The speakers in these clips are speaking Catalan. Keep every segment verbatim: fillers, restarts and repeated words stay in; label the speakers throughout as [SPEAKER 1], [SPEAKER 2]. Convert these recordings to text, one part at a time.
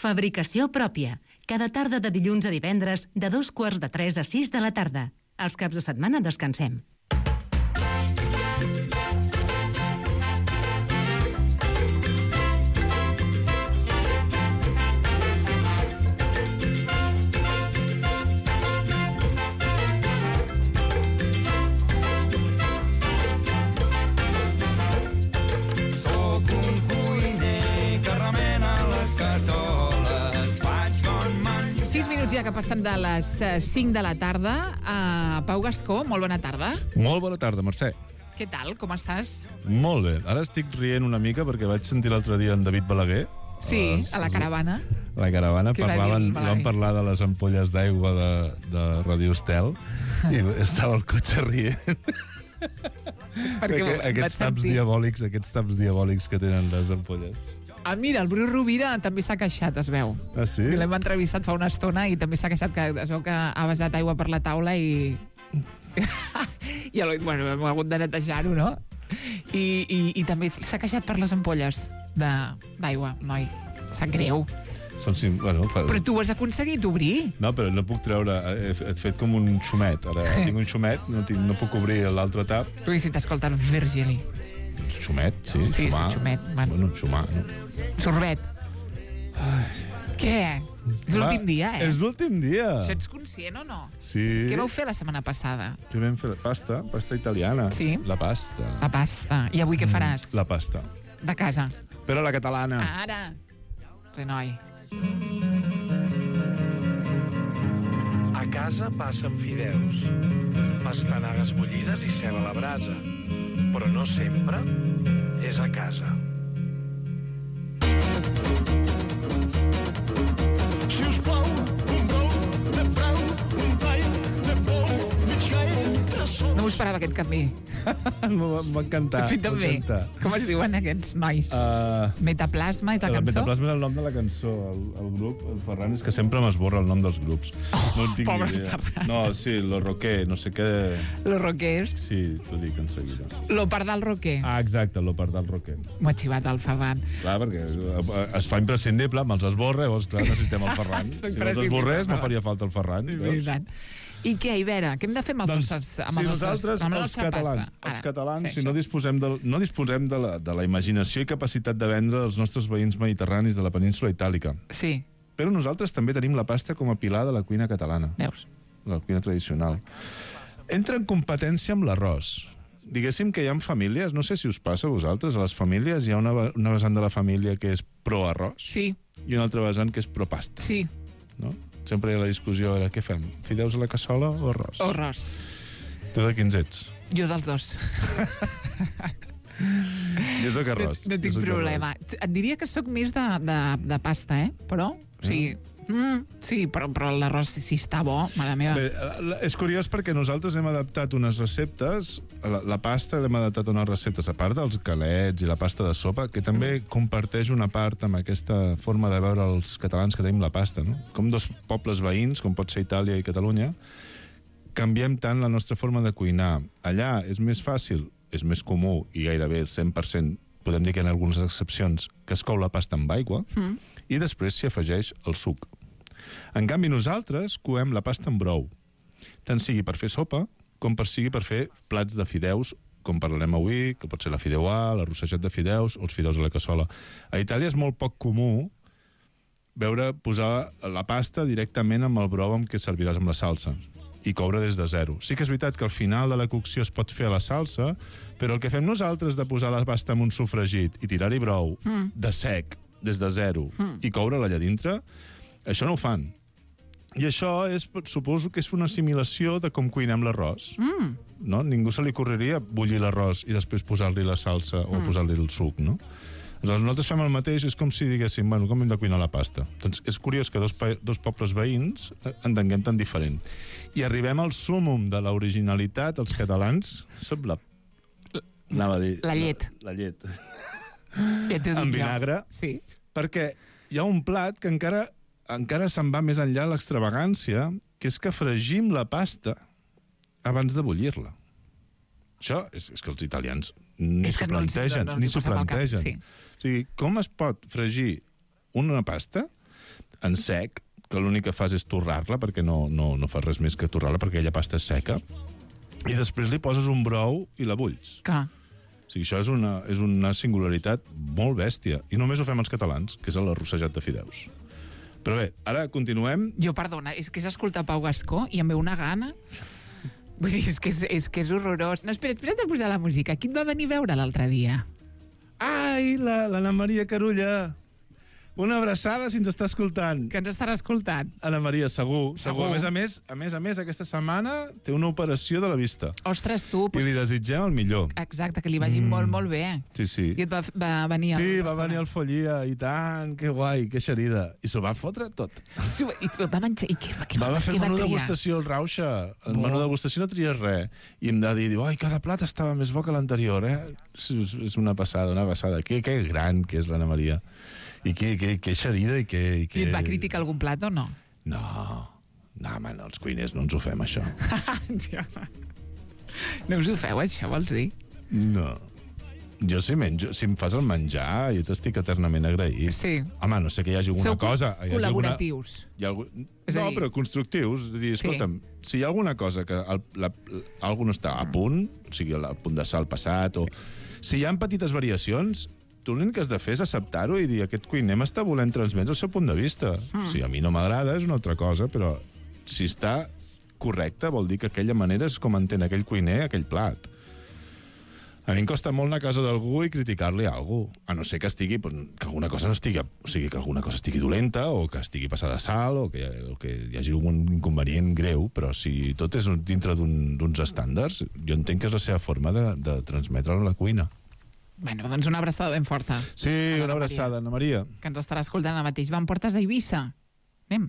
[SPEAKER 1] Fabricació pròpia. Cada tarda de dilluns a divendres, de dos quarts de tres a sis de la tarda. Els caps de setmana descansem.
[SPEAKER 2] sis minuts ja que passen de les cinc de la tarda. Uh, Pau Gascó, molt bona tarda.
[SPEAKER 3] Molt bona tarda, Mercè.
[SPEAKER 2] Què tal? Com estàs?
[SPEAKER 3] Molt bé. Ara estic rient una mica perquè vaig sentir l'altre dia en David Balaguer.
[SPEAKER 2] Sí, a la caravana.
[SPEAKER 3] A la caravana.
[SPEAKER 2] Què va dir
[SPEAKER 3] Parlaven,
[SPEAKER 2] el Balaguer?
[SPEAKER 3] van parlar de les ampolles d'aigua de, de Radio Estel i estava al cotxe rient.
[SPEAKER 2] Perquè
[SPEAKER 3] Aqu aquests taps diabòlics, aquests taps diabòlics que tenen les ampolles.
[SPEAKER 2] Ah, mira, el Bru Rovira també s'ha queixat, es veu.
[SPEAKER 3] Ah, sí?
[SPEAKER 2] L'hem entrevistat fa una estona i també s'ha queixat que es veu que ha vessat aigua per la taula i... I ja bueno, hem hagut de netejar-ho, no? I, i, i també s'ha queixat per les ampolles d'aigua, noi. Sap greu.
[SPEAKER 3] Són sim... bueno, fa...
[SPEAKER 2] Però tu ho has aconseguit obrir?
[SPEAKER 3] No, però no puc treure... He, he fet com un xumet. Ara tinc un xumet, no, tinc, no puc obrir l'altre tap.
[SPEAKER 2] Perquè si t'escolta el Virgili.
[SPEAKER 3] Xumet, sí.
[SPEAKER 2] Sí,
[SPEAKER 3] xumar.
[SPEAKER 2] sí, xumet. Bueno,
[SPEAKER 3] bueno xumar, no?
[SPEAKER 2] Sorbet. Ai. Què? És l'últim dia, eh?
[SPEAKER 3] És l'últim dia.
[SPEAKER 2] Això ets conscient o no?
[SPEAKER 3] Sí.
[SPEAKER 2] Què vau fer la setmana passada?
[SPEAKER 3] Què vam fer? Pasta, pasta italiana.
[SPEAKER 2] Sí.
[SPEAKER 3] La pasta.
[SPEAKER 2] La pasta. I avui què faràs?
[SPEAKER 3] La pasta.
[SPEAKER 2] De casa.
[SPEAKER 3] Però la catalana.
[SPEAKER 2] Ara. Renoi.
[SPEAKER 4] A casa passen fideus, pastanagues bullides i ceba a la brasa, però no sempre és a casa. Si us plau, un bou de prou, un tall de pou, mig gaire, tres sols...
[SPEAKER 2] No m'ho esperava aquest canvi.
[SPEAKER 3] M'ha encantat.
[SPEAKER 2] Que fet també. Com es diuen aquests nois?
[SPEAKER 3] Uh,
[SPEAKER 2] Metaplasma és la cançó?
[SPEAKER 3] Metaplasma és el nom de la cançó. El, el grup, el Ferran, és que sempre m'esborra el nom dels grups.
[SPEAKER 2] Oh,
[SPEAKER 3] no en tinc
[SPEAKER 2] pobre
[SPEAKER 3] idea.
[SPEAKER 2] Ferran.
[SPEAKER 3] No, sí, lo roquer, no sé què...
[SPEAKER 2] Los roquers.
[SPEAKER 3] Sí, t'ho dic en seguida.
[SPEAKER 2] Lo pardal roquer.
[SPEAKER 3] Ah, exacte, lo pardal roquer.
[SPEAKER 2] M'ho ha xivat el Ferran.
[SPEAKER 3] Clar, perquè es fa imprescindible, me'ls esborra, llavors, clar, necessitem el Ferran. Si no els esborrés, me faria falta el Ferran.
[SPEAKER 2] I què, Ibera? Què hem de fer amb els
[SPEAKER 3] doncs,
[SPEAKER 2] nostres amb
[SPEAKER 3] si
[SPEAKER 2] els
[SPEAKER 3] nosaltres,
[SPEAKER 2] amb
[SPEAKER 3] els catalans,
[SPEAKER 2] pasta?
[SPEAKER 3] els catalans
[SPEAKER 2] sí,
[SPEAKER 3] si no disposem, de, no disposem de, la, de la imaginació i capacitat de vendre els nostres veïns mediterranis de la península itàlica.
[SPEAKER 2] Sí.
[SPEAKER 3] Però nosaltres també tenim la pasta com a pilar de la cuina catalana.
[SPEAKER 2] Veus?
[SPEAKER 3] La cuina tradicional. Entra en competència amb l'arròs. Diguéssim que hi ha famílies, no sé si us passa a vosaltres, a les famílies hi ha una, una vessant de la família que és pro-arròs.
[SPEAKER 2] Sí.
[SPEAKER 3] I una altra vessant que és pro-pasta.
[SPEAKER 2] Sí.
[SPEAKER 3] No? Sempre hi ha la discussió, ara, què fem? Fideus a la cassola o arròs?
[SPEAKER 2] O arròs.
[SPEAKER 3] Tu de quins ets?
[SPEAKER 2] Jo dels dos.
[SPEAKER 3] Jo soc arròs.
[SPEAKER 2] No, no tinc problema. Arròs. Et diria que sóc més de, de, de pasta, eh? Però, o sigui, mm, sí, però, però l'arròs, si, si està bo, mare meva.
[SPEAKER 3] Bé, és curiós perquè nosaltres hem adaptat unes receptes, la, la pasta l'hem adaptat a unes receptes, a part dels galets i la pasta de sopa, que també mm. comparteix una part amb aquesta forma de veure els catalans que tenim la pasta, no? Com dos pobles veïns, com pot ser Itàlia i Catalunya, canviem tant la nostra forma de cuinar. Allà és més fàcil, és més comú i gairebé el cent per cent, podem dir que hi ha algunes excepcions, que es cou la pasta amb aigua mm. i després s'hi afegeix el suc. En canvi, nosaltres coem la pasta amb brou, tant sigui per fer sopa com per sigui per fer plats de fideus, com parlarem avui, que pot ser la fideuà, la rossejat de fideus o els fideus a la cassola. A Itàlia és molt poc comú veure posar la pasta directament amb el brou amb què serviràs amb la salsa i coure des de zero. Sí que és veritat que al final de la cocció es pot fer a la salsa, però el que fem nosaltres de posar la pasta en un sofregit i tirar-hi brou mm. de sec, des de zero, mm. i coure-la allà dintre, això no ho fan. I això és, suposo que és una assimilació de com cuinem l'arròs. Mm. No? Ningú se li correria bullir l'arròs i després posar-li la salsa o mm. posar-li el suc, no? Doncs nosaltres fem el mateix, és com si diguéssim, bueno, com hem de cuinar la pasta. Doncs és curiós que dos, dos pobles veïns entenguem tan diferent. I arribem al súmum de l'originalitat, els catalans, som la... Anava a dir...
[SPEAKER 2] La llet.
[SPEAKER 3] La, la llet.
[SPEAKER 2] llet
[SPEAKER 3] amb vinagre.
[SPEAKER 2] Sí.
[SPEAKER 3] Perquè hi ha un plat que encara, encara se'n va més enllà l'extravagància, que és que fregim la pasta abans de bullir-la. Això és, és que els italians ni s'ho plantegen, no, no, ni s'ho plantegen. Sí. O sigui, com es pot fregir una pasta en sec, que l'únic que fas és torrar-la, perquè no, no, no fas res més que torrar-la, perquè aquella pasta és seca, i després li poses un brou i la bulls.
[SPEAKER 2] Clar.
[SPEAKER 3] O sigui, això és una, és una singularitat molt bèstia, i només ho fem els catalans, que és l'arrossejat de fideus. Però bé, ara continuem.
[SPEAKER 2] Jo, perdona, és que és escoltar Pau Gascó i em ve una gana... Vull dir, és que és, és, que és horrorós. No, espera, espera't a posar la música. Qui et va venir a veure l'altre dia?
[SPEAKER 3] Ai, la, l'Anna Maria Carulla. Una abraçada si ens està escoltant.
[SPEAKER 2] Que ens estarà escoltant.
[SPEAKER 3] Anna Maria, segur.
[SPEAKER 2] Segur.
[SPEAKER 3] segur. A més a més, a més a més, aquesta setmana té una operació de la vista.
[SPEAKER 2] Ostres, tu...
[SPEAKER 3] I li desitgem el millor.
[SPEAKER 2] Exacte, que li vagi mm. molt, molt bé.
[SPEAKER 3] Sí, sí.
[SPEAKER 2] I et va, va venir...
[SPEAKER 3] Sí,
[SPEAKER 2] al
[SPEAKER 3] va venir al Follia, i tant, que guai, que xerida. I s'ho va fotre tot.
[SPEAKER 2] Sí, i va menjar... I què, què
[SPEAKER 3] va, va fer
[SPEAKER 2] què
[SPEAKER 3] el menú
[SPEAKER 2] va
[SPEAKER 3] degustació, el Rauxa. El menú degustació no tries res. I em va dir, diu, ai, cada plat estava més bo que l'anterior, eh? És, és una passada, una passada. Que, que gran que és l'Anna Maria. I que, que, que xerida i que... I, que...
[SPEAKER 2] I et va criticar algun plat o no?
[SPEAKER 3] No, no, man, els cuiners no ens ho fem, això.
[SPEAKER 2] No us ho feu, això, vols dir?
[SPEAKER 3] No. Jo si menjo, si em fas el menjar, jo t'estic eternament agraït.
[SPEAKER 2] Sí.
[SPEAKER 3] Home, no sé que hi hagi alguna
[SPEAKER 2] Sou
[SPEAKER 3] cosa... Hi hagi
[SPEAKER 2] col·laboratius.
[SPEAKER 3] Alguna, hi ha algun...
[SPEAKER 2] És a
[SPEAKER 3] No,
[SPEAKER 2] dir-
[SPEAKER 3] però constructius. És a dir, escolta'm, sí. Si hi ha alguna cosa que el, la, algú no està a punt, o sigui, a punt de sal passat, o... Si hi ha petites variacions, tu l'únic que has de fer és acceptar-ho i dir aquest cuiner m'està volent transmetre el seu punt de vista. Mm. Si a mi no m'agrada, és una altra cosa, però si està correcte vol dir que aquella manera és com entén aquell cuiner aquell plat. A mi em costa molt anar a casa d'algú i criticar-li a algú, a no ser que estigui, que alguna cosa no estigui, o sigui, que alguna cosa estigui dolenta, o que estigui passada de sal, o que, o que hi hagi algun inconvenient greu, però si tot és dintre d'un, d'uns estàndards, jo entenc que és la seva forma de, de transmetre la cuina.
[SPEAKER 2] Bueno, doncs una abraçada ben forta.
[SPEAKER 3] Sí, una abraçada, Anna Maria.
[SPEAKER 2] Que ens estarà escoltant ara mateix. Va, em portes a Eivissa? Anem.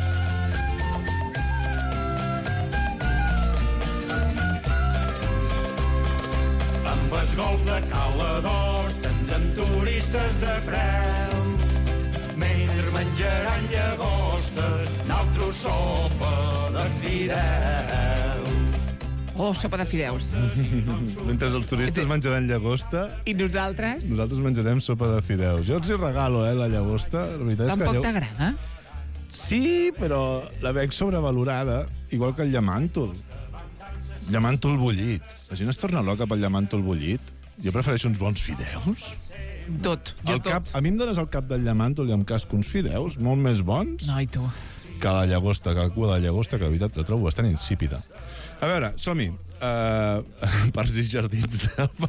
[SPEAKER 5] Amb el golf de Cala d'Or tindrem turistes de preu. Menys menjaran llagosta, naltros sopa de fideu.
[SPEAKER 2] Oh, sopa de fideus.
[SPEAKER 3] Mentre els turistes menjaran llagosta,
[SPEAKER 2] I nosaltres?
[SPEAKER 3] nosaltres menjarem sopa de fideus. Jo els hi regalo, eh, la llagosta. La veritat és que
[SPEAKER 2] Tampoc
[SPEAKER 3] allò...
[SPEAKER 2] t'agrada?
[SPEAKER 3] Sí, però la veig sobrevalorada, igual que el llamàntol. Llamàntol bullit. La gent es torna loca pel llamàntol bullit. Jo prefereixo uns bons fideus.
[SPEAKER 2] Tot, jo
[SPEAKER 3] El
[SPEAKER 2] tot.
[SPEAKER 3] cap, a mi em dones el cap del llamàntol i em casco uns fideus molt més bons
[SPEAKER 2] No, i tu?
[SPEAKER 3] que la llagosta, que la cua de la llagosta, que la veritat la trobo bastant insípida. A veure, som-hi. Uh, Parcs i jardins.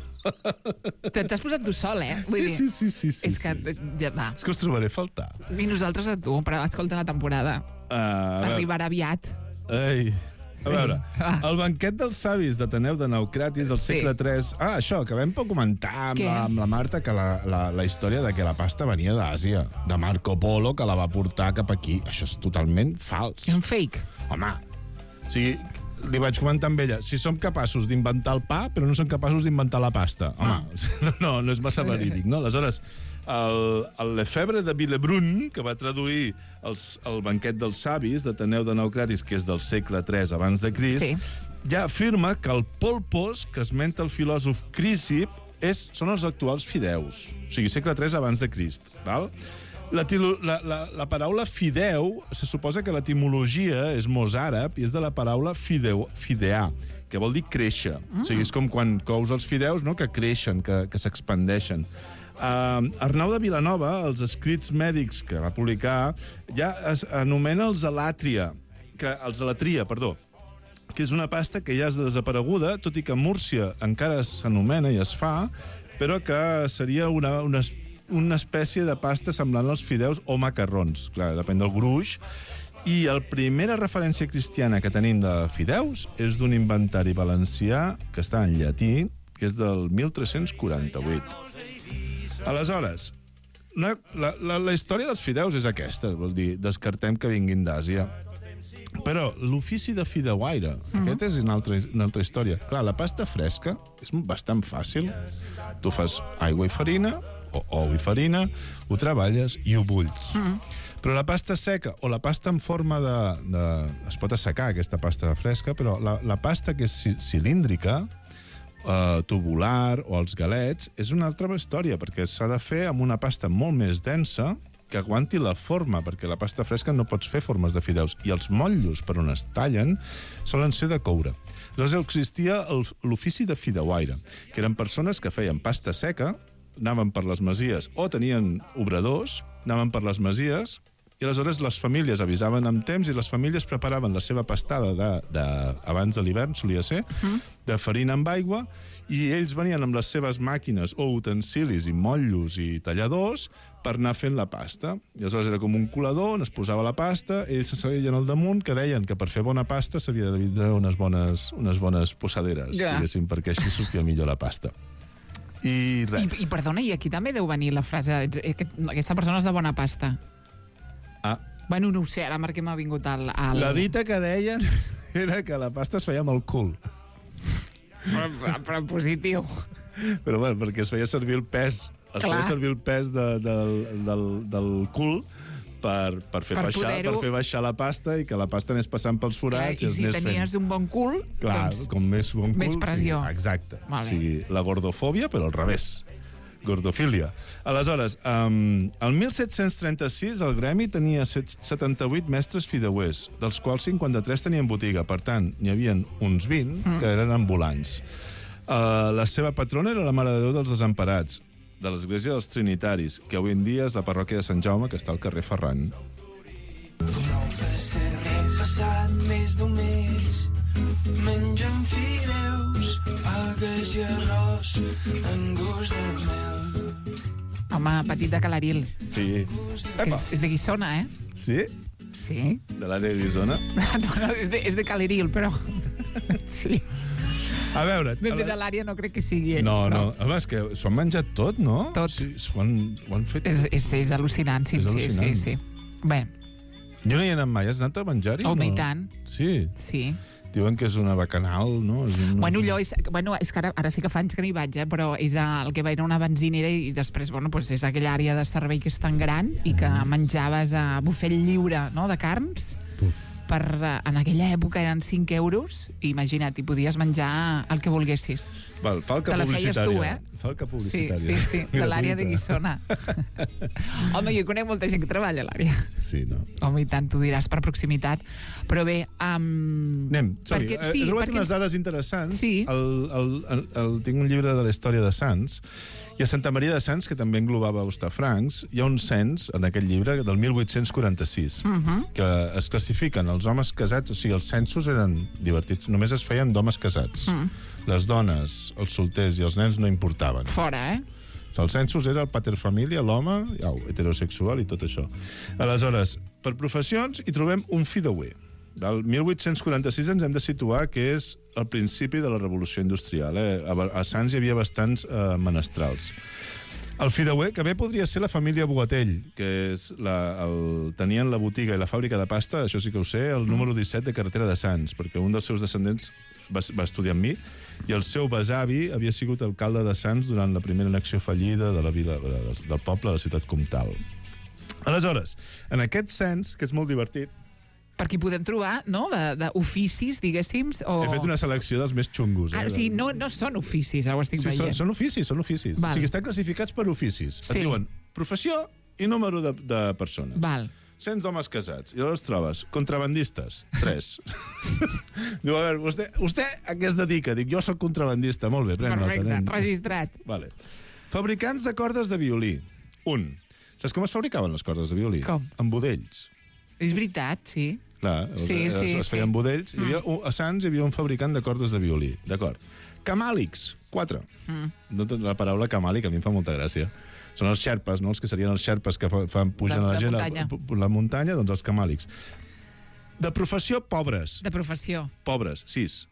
[SPEAKER 2] Te- T'has posat tu sol, eh? Vull
[SPEAKER 3] Sí,
[SPEAKER 2] dir,
[SPEAKER 3] sí, sí, sí, sí,
[SPEAKER 2] És que,
[SPEAKER 3] sí.
[SPEAKER 2] ja va.
[SPEAKER 3] És que us trobaré a faltar.
[SPEAKER 2] I nosaltres a tu, però escolta la temporada.
[SPEAKER 3] Uh, a veure,
[SPEAKER 2] Arribarà aviat.
[SPEAKER 3] ei, a veure,
[SPEAKER 2] Ah.
[SPEAKER 3] el banquet dels savis d'Ateneu de Naucratis del
[SPEAKER 2] Sí.
[SPEAKER 3] segle tres... Ah, això, que vam comentar amb
[SPEAKER 2] Què?
[SPEAKER 3] la, amb la Marta, que la, la, la història de que la pasta venia d'Àsia, de Marco Polo, que la va portar cap aquí. Això és totalment fals.
[SPEAKER 2] És un fake.
[SPEAKER 3] Home, o sigui, li vaig comentar amb ella, si som capaços d'inventar el pa, però no som capaços d'inventar la pasta. Home,
[SPEAKER 2] Ah.
[SPEAKER 3] no, no és massa verídic, no? Aleshores, el, el Lefebvre de Villebrun, que va traduir els, el banquet dels savis d'Ateneu de Naucratis, que és del segle tres abans de Crist,
[SPEAKER 2] Sí.
[SPEAKER 3] ja afirma que el polpos, que esmenta el filòsof Crísip, és, són els actuals fideus. O sigui, segle tres abans de Crist. Val? La, tilo, la, la, la paraula fideu, se suposa que l'etimologia és mozàrab i és de la paraula fideu, fidear, que vol dir créixer. Mm. O sigui, és com quan cous els fideus, no?, que creixen, que, que s'expandeixen. Uh, Arnau de Vilanova, els escrits mèdics que va publicar, ja es anomena els alatria, que, els alatria, perdó, que és una pasta que ja és desapareguda, tot i que a Múrcia encara s'anomena i es fa, però que seria una, una, una espècie de pasta semblant als fideus o macarrons. Clar, depèn del gruix. I la primera referència cristiana que tenim de fideus és d'un inventari valencià que està en llatí, que és del mil tres-cents quaranta-vuit. Aleshores, una, la, la, la història dels fideus és aquesta, vol dir, descartem que vinguin d'Àsia. Però l'ofici de fideuaire, mm-hmm. aquest és una altra, una altra història. Clar, la pasta fresca és bastant fàcil. Tu fas aigua i farina, o ou i farina, ho treballes i ho bulls. Mm. Però la pasta seca, o la pasta en forma de... de es pot assecar, aquesta pasta fresca, però la, la pasta que és cilíndrica, eh, tubular, o els galets, és una altra història, perquè s'ha de fer amb una pasta molt més densa que aguanti la forma, perquè la pasta fresca no pots fer formes de fideus, i els motllos per on es tallen solen ser de coure. Aleshores existia el- l'ofici de fideuaire, que eren persones que feien pasta seca, anaven per les masies, o tenien obradors, anaven per les masies, i aleshores les famílies avisaven amb temps i les famílies preparaven la seva pastada de, de, abans de l'hivern, solia ser, mm. de farina amb aigua, i ells venien amb les seves màquines o utensilis i motllos i talladors per anar fent la pasta. I aleshores era com un colador on es posava la pasta, ells se seguien al damunt, que deien que per fer bona pasta s'havia de vindre unes bones, unes bones possaderes,
[SPEAKER 2] Ja.
[SPEAKER 3] diguéssim, perquè així sortia millor la pasta. I res.
[SPEAKER 2] I, I perdona, i aquí també deu venir la frase aquest, aquesta persona és de bona pasta.
[SPEAKER 3] Ah,
[SPEAKER 2] Bueno, no ho sé, ara perquè m'ha vingut al... al...
[SPEAKER 3] la dita que deien era que la pasta es feia amb el cul.
[SPEAKER 2] Però, però en positiu.
[SPEAKER 3] Però bueno, perquè es feia servir el pes, es
[SPEAKER 2] Clar.
[SPEAKER 3] feia servir el pes de, del, del, del cul per, per, fer
[SPEAKER 2] Per
[SPEAKER 3] baixar, per
[SPEAKER 2] poder-ho-
[SPEAKER 3] fer baixar la pasta i que la pasta anés passant pels
[SPEAKER 2] Clar,
[SPEAKER 3] forats
[SPEAKER 2] I
[SPEAKER 3] es
[SPEAKER 2] si
[SPEAKER 3] anés
[SPEAKER 2] tenies
[SPEAKER 3] fent.
[SPEAKER 2] un bon cul,
[SPEAKER 3] Clar,
[SPEAKER 2] doncs...
[SPEAKER 3] com més bon cul...
[SPEAKER 2] més pressió.
[SPEAKER 3] Sí, exacte.
[SPEAKER 2] Vale.
[SPEAKER 3] O sigui, la gordofòbia, però al revés. Gordofília. Aleshores, um, el disset trenta-sis el gremi tenia set- setanta-vuit mestres fideuers, dels quals cinquanta-tres tenien botiga. Per tant, n'hi havia uns vint mm. que eren ambulants. Uh, la seva patrona era la Mare de Déu dels Desemparats, de l'església dels Trinitaris, que avui en dia és la parròquia de Sant Jaume, que està al carrer Ferran.
[SPEAKER 6] Hem passat més d'un mes menjant fideus, algues i arròs en gust de mel.
[SPEAKER 2] Home, petit de Calaril.
[SPEAKER 3] Sí.
[SPEAKER 2] Que és, és de Guissona, eh?
[SPEAKER 3] Sí?
[SPEAKER 2] Sí.
[SPEAKER 3] De l'àrea d'Isona.
[SPEAKER 2] No, no, és de, és de Calaril, però... Sí.
[SPEAKER 3] A veure...
[SPEAKER 2] Ben bé
[SPEAKER 3] a la-
[SPEAKER 2] de l'àrea no crec que sigui ell.
[SPEAKER 3] No, no. Home, és que s'ho han menjat tot, no?
[SPEAKER 2] Tot.
[SPEAKER 3] Sí, s'ho han, ho han fet...
[SPEAKER 2] És, és, és al·lucinant, sí,
[SPEAKER 3] És
[SPEAKER 2] sí,
[SPEAKER 3] al·lucinant.
[SPEAKER 2] sí, sí. Bé,
[SPEAKER 3] Jo no hi he anat mai. Has anat a menjar-hi?
[SPEAKER 2] home,
[SPEAKER 3] no?
[SPEAKER 2] i tant.
[SPEAKER 3] Sí.
[SPEAKER 2] Sí.
[SPEAKER 3] Diuen que és una bacanal, no? És un...
[SPEAKER 2] Bueno, allò és, bueno, és que ara, ara sí que fa anys que no hi vaig, eh, però és el que va era una benzinera i després, bueno, pues és aquella àrea de servei que és tan gran i que menjaves a bufet lliure, no?, de carns. Per, eh, en aquella època eren cinc euros i imagina't, hi podies menjar el que volguessis.
[SPEAKER 3] Val, falca
[SPEAKER 2] Te la feies
[SPEAKER 3] publicitària.
[SPEAKER 2] tu, eh?
[SPEAKER 3] Falca
[SPEAKER 2] Sí,
[SPEAKER 3] publicitària.
[SPEAKER 2] sí, sí, de l'àrea de
[SPEAKER 3] Gratuïta.
[SPEAKER 2] Guissona. Home, jo conec molta gent que treballa a l'àrea.
[SPEAKER 3] Sí, no?
[SPEAKER 2] Home, i tant, tu diràs per proximitat. Però bé... Um,
[SPEAKER 3] Anem, sorry,
[SPEAKER 2] perquè,
[SPEAKER 3] sí,
[SPEAKER 2] sí,
[SPEAKER 3] he trobat
[SPEAKER 2] perquè
[SPEAKER 3] unes dades interessants.
[SPEAKER 2] Sí.
[SPEAKER 3] El, el, el, el, tinc un llibre de la història de Sants, i a Santa Maria de Sants, que també englobava Hostafrancs, hi ha un cens, en aquest llibre, del mil vuit-cents quaranta-sis, uh -huh. que es classifiquen els homes casats, o sigui, els censos eren divertits, només es feien d'homes casats. Uh -huh. Les dones, els solters i els nens no importaven.
[SPEAKER 2] Fora, eh?
[SPEAKER 3] El census era el paterfamília, l'home, au, heterosexual i tot això. Aleshores, per professions hi trobem un fideuer. Del mil vuit-cents quaranta-sis ens hem de situar que és el principi de la revolució industrial. Eh? A, a Sants hi havia bastants eh, menestrals. El fideuer, que bé podria ser la família Bogatell, que és la, el, tenien la botiga i la fàbrica de pasta, això sí que ho sé, el número disset de carretera de Sants, perquè un dels seus descendents va, va estudiar amb mi, i el seu besavi havia sigut alcalde de Sants durant la primera annexió fallida de la vila, del poble de la ciutat comtal. Aleshores, en aquest cens, que és molt divertit,
[SPEAKER 2] Perquè podem trobar, no?, d'oficis, diguéssim, o...
[SPEAKER 3] he fet una selecció dels més xungos. Eh?
[SPEAKER 2] Ah, o sigui, no, no són oficis, ara ho estic
[SPEAKER 3] Sí, són,
[SPEAKER 2] veient.
[SPEAKER 3] són oficis, són oficis.
[SPEAKER 2] Val.
[SPEAKER 3] O sigui, estan classificats per oficis.
[SPEAKER 2] Sí.
[SPEAKER 3] Et diuen professió i número de, de persones.
[SPEAKER 2] Val.
[SPEAKER 3] Cents d'homes casats. I llavors trobes contrabandistes, tres. Diu, a veure, vostè, vostè a què es dedica? Dic, jo sóc contrabandista. Molt bé, pren
[SPEAKER 2] Perfecte,
[SPEAKER 3] nota. nen.
[SPEAKER 2] registrat.
[SPEAKER 3] Vale. Fabricants de cordes de violí. Un. Saps com es fabricaven les cordes de violí?
[SPEAKER 2] Com?
[SPEAKER 3] Amb budells.
[SPEAKER 2] És veritat, sí.
[SPEAKER 3] Clar,
[SPEAKER 2] Sí,
[SPEAKER 3] es,
[SPEAKER 2] sí,
[SPEAKER 3] es feien
[SPEAKER 2] sí.
[SPEAKER 3] budells. Hi havia, un- a Sants hi havia un fabricant de cordes de violí. D'acord. Camàlics, quatre. Mm. La paraula camàlic a mi em fa molta gràcia. Són els xerpes, no? Els que serien els xerpes que fa, fan pugen
[SPEAKER 2] De-
[SPEAKER 3] a la
[SPEAKER 2] de
[SPEAKER 3] gent
[SPEAKER 2] muntanya.
[SPEAKER 3] la, la muntanya, doncs els camàlics. De professió, pobres.
[SPEAKER 2] De professió.
[SPEAKER 3] Pobres, sis.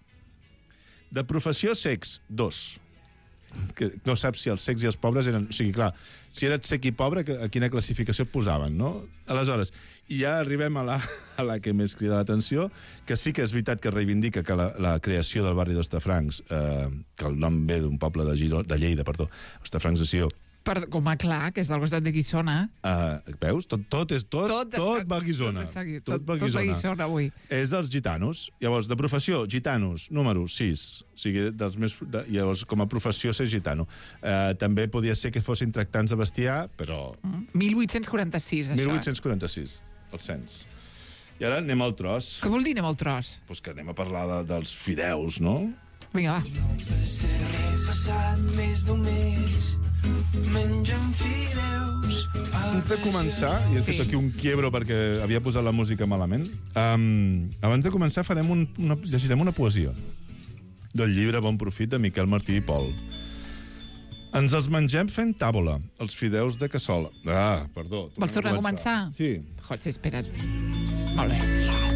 [SPEAKER 3] De professió, secs, dos. Que no saps si els secs i els pobres eren... O sigui, clar, si eres sec i pobre, que- a quina classificació et posaven, no? Aleshores, i ja arribem a la, a la que més crida l'atenció, que sí que és veritat que reivindica que la, la creació del barri d'Hostafrancs, eh, que el nom ve d'un poble de, Giró, de Lleida, perdó, Hostafrancs de Sió,
[SPEAKER 2] Per, com a clar, que és del costat de Guissona.
[SPEAKER 3] Uh, veus? Tot, tot, és, tot, tot, tot
[SPEAKER 2] està,
[SPEAKER 3] va a Guissona.
[SPEAKER 2] Tot, està aquí,
[SPEAKER 3] tot,
[SPEAKER 2] tot,
[SPEAKER 3] va a
[SPEAKER 2] tot va a
[SPEAKER 3] Guissona.
[SPEAKER 2] Guissona avui.
[SPEAKER 3] És dels gitanos. Llavors, de professió, gitanos, número sis. O sigui, dels més, de, llavors, com a professió, ser gitano. Uh, també podia ser que fossin tractants de bestiar, però...
[SPEAKER 2] Mm. mil vuit-cents quaranta-sis, això.
[SPEAKER 3] mil vuit-cents quaranta-sis, el cens. I ara anem al tros.
[SPEAKER 2] Què vol dir anem al tros?
[SPEAKER 3] Pues que anem a parlar de, dels fideus, no?
[SPEAKER 2] Vinga, va.
[SPEAKER 6] He passat més d'un mes menjant fideus.
[SPEAKER 3] Abans de començar, i he
[SPEAKER 2] Sí.
[SPEAKER 3] fet aquí un quiebro perquè havia posat la música malament, um, abans de començar farem un, una, llegirem una poesia del llibre Bon Profit de Miquel Martí i Pol. Ens els mengem fent tàbola, els fideus de cassola. Ah, perdó.
[SPEAKER 2] Vols tornar a començar?
[SPEAKER 3] Sí.
[SPEAKER 2] José, espera't. Molt bé.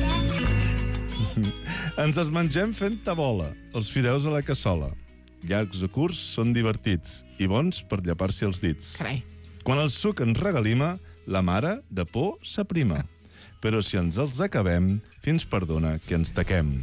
[SPEAKER 3] Ens els mengem fent tabola, els fideus a la cassola. Llargs o curts són divertits i bons per llepar-s'hi els dits.
[SPEAKER 2] Carai.
[SPEAKER 3] Quan el suc ens regalima, la mare de por s'aprima. Però si ens els acabem, fins perdona que ens taquem.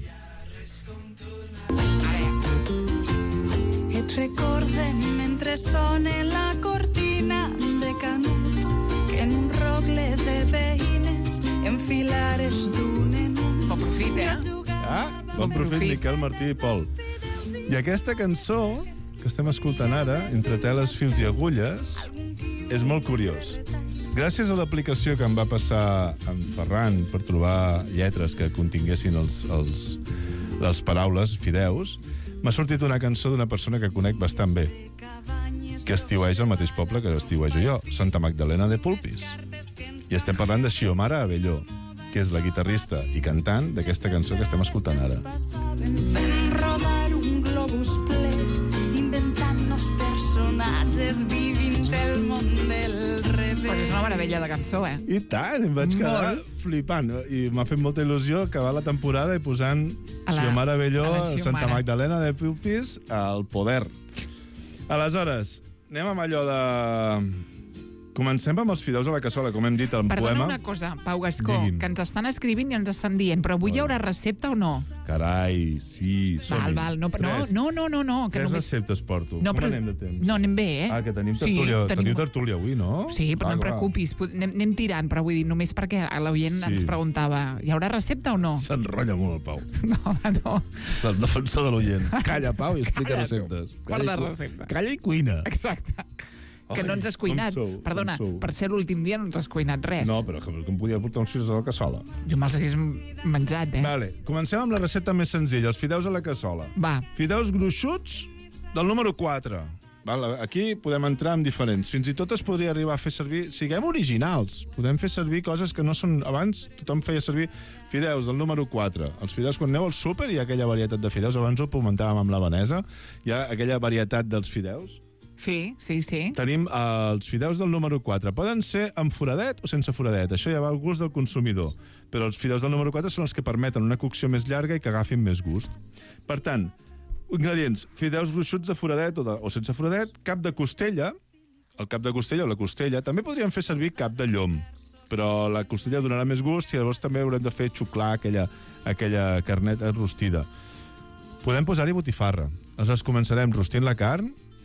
[SPEAKER 7] Et recorden mentre sona la cortina de canuts que en un rogle de veïnes enfilares d'un en un.
[SPEAKER 2] Bon profit, eh?
[SPEAKER 3] Ah, bon
[SPEAKER 2] Bon
[SPEAKER 3] profit,
[SPEAKER 2] profit.
[SPEAKER 3] Miquel Martí i Pol. I aquesta cançó que estem escoltant ara, Entre teles, fils i agulles, és molt curiós. Gràcies a l'aplicació que em va passar en Ferran per trobar lletres que continguessin els, els, les paraules fideus, m'ha sortit una cançó d'una persona que conec bastant bé, que estiueja al mateix poble que estiuejo jo, Santa Magdalena de Polpís. I estem parlant de Xiomara Abelló, que és la guitarrista i cantant d'aquesta cançó que estem escoltant ara.
[SPEAKER 7] Fent rodar un globus ple, inventant-nos personatges, vivint el món del revés.
[SPEAKER 2] Però és una meravella de cançó, eh?
[SPEAKER 3] I tant, em vaig quedar
[SPEAKER 2] Molt.
[SPEAKER 3] flipant. I m'ha fet molta il·lusió acabar la temporada i posant
[SPEAKER 2] A la-
[SPEAKER 3] Xiomara Abelló,
[SPEAKER 2] a la Xiomara.
[SPEAKER 3] Santa Magdalena de Polpís, al poder. Aleshores, anem amb allò de... Comencem amb els fideus a la cassola, com hem dit, el
[SPEAKER 2] Perdona
[SPEAKER 3] poema.
[SPEAKER 2] una cosa, Pau Gascó,
[SPEAKER 3] Digui'm.
[SPEAKER 2] que ens estan escrivint i ens estan dient, però avui hi haurà recepta o no?
[SPEAKER 3] Carai, sí, som
[SPEAKER 2] Val, val, no, no, no, no, no, no, que
[SPEAKER 3] Tres
[SPEAKER 2] només...
[SPEAKER 3] receptes porto.
[SPEAKER 2] No,
[SPEAKER 3] com
[SPEAKER 2] però...
[SPEAKER 3] anem de temps?
[SPEAKER 2] No, anem bé, eh?
[SPEAKER 3] Ah, que tenim
[SPEAKER 2] Sí,
[SPEAKER 3] tertúlia,
[SPEAKER 2] tenim-
[SPEAKER 3] teniu tertúlia avui, no?
[SPEAKER 2] Sí, però
[SPEAKER 3] Va,
[SPEAKER 2] no et
[SPEAKER 3] va.
[SPEAKER 2] preocupis, pot- anem, anem tirant, però vull dir, només perquè l'oient
[SPEAKER 3] Sí.
[SPEAKER 2] ens preguntava, hi haurà recepta o no?
[SPEAKER 3] S'enrotlla molt el Pau.
[SPEAKER 2] No, home, no.
[SPEAKER 3] El defensor de l'oient. Calla, Pau, i explica
[SPEAKER 2] Calla, tu.
[SPEAKER 3] receptes.
[SPEAKER 2] Guarda
[SPEAKER 3] Calla i cu-
[SPEAKER 2] recepta.
[SPEAKER 3] Calla i cuina.
[SPEAKER 2] Exacte. Que
[SPEAKER 3] Ai,
[SPEAKER 2] no ens has
[SPEAKER 3] com
[SPEAKER 2] cuinat.
[SPEAKER 3] sou, com
[SPEAKER 2] Perdona,
[SPEAKER 3] sou.
[SPEAKER 2] per ser l'últim dia no ens has cuinat res.
[SPEAKER 3] No, però que, que em podia portar uns fideus a la cassola.
[SPEAKER 2] Jo me'ls hagués menjat, eh?
[SPEAKER 3] Vale, comencem amb la recepta més senzilla, els fideus a la cassola.
[SPEAKER 2] Va.
[SPEAKER 3] Fideus gruixuts del número quatre. Val? Aquí podem entrar en diferents. Fins i tot es podria arribar a fer servir... Siguem originals. Podem fer servir coses que no són... Abans tothom feia servir fideus del número quatre. Els fideus, quan aneu al súper, hi ha aquella varietat de fideus. Abans ho comentàvem amb la Vanessa. Hi ha aquella varietat dels fideus.
[SPEAKER 2] Sí, sí, sí.
[SPEAKER 3] Tenim eh, els fideus del número quatre. Poden ser amb foradet o sense foradet. Això ja va al gust del consumidor. Però els fideus del número quatre són els que permeten una cocció més llarga i que agafin més gust. Per tant, ingredients. Fideus gruixuts de foradet o, de, o sense foradet, cap de costella, el cap de costella o la costella. També podríem fer servir cap de llom, però la costella donarà més gust i llavors també haurem de fer xuclar aquella, aquella carneta rostida. Podem posar-hi botifarra. Aleshores començarem rostint la carn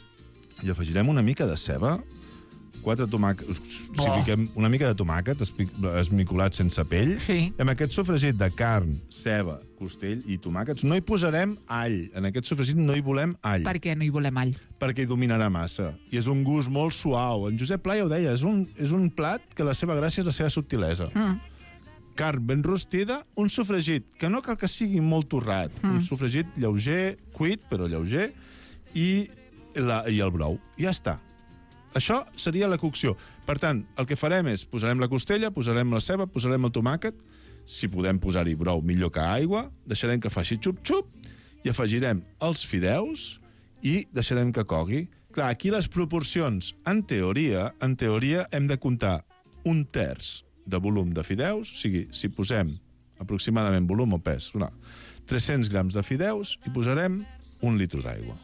[SPEAKER 3] i afegirem una mica de ceba, quatre tomàquets, si
[SPEAKER 2] Oh.
[SPEAKER 3] fiquem una mica de tomàquet espi- esmicolat sense pell,
[SPEAKER 2] Sí.
[SPEAKER 3] i amb aquest sofregit de carn, ceba, costell i tomàquets no hi posarem all. En aquest sofregit no hi volem all,
[SPEAKER 2] Per què no hi volem all?
[SPEAKER 3] perquè hi dominarà massa. I és un gust molt suau. En Josep Pla ja ho deia, és un, és un plat que la seva gràcia és la seva subtilesa.
[SPEAKER 2] Mm.
[SPEAKER 3] Carn ben rostida, un sofregit, que no cal que sigui molt torrat. Mm. Un sofregit lleuger, cuit, però lleuger, i, la, i el brou. I ja està. Això seria la cocció. Per tant, el que farem és, posarem la costella, posarem la ceba, posarem el tomàquet, si podem posar-hi brou millor que aigua, deixarem que faci xup-xup, i afegirem els fideus i deixarem que cogui. Clar, aquí les proporcions, en teoria, en teoria hem de comptar un terç de volum de fideus, o sigui, si posem aproximadament volum o pes, no, tres-cents grams de fideus i posarem un litre d'aigua.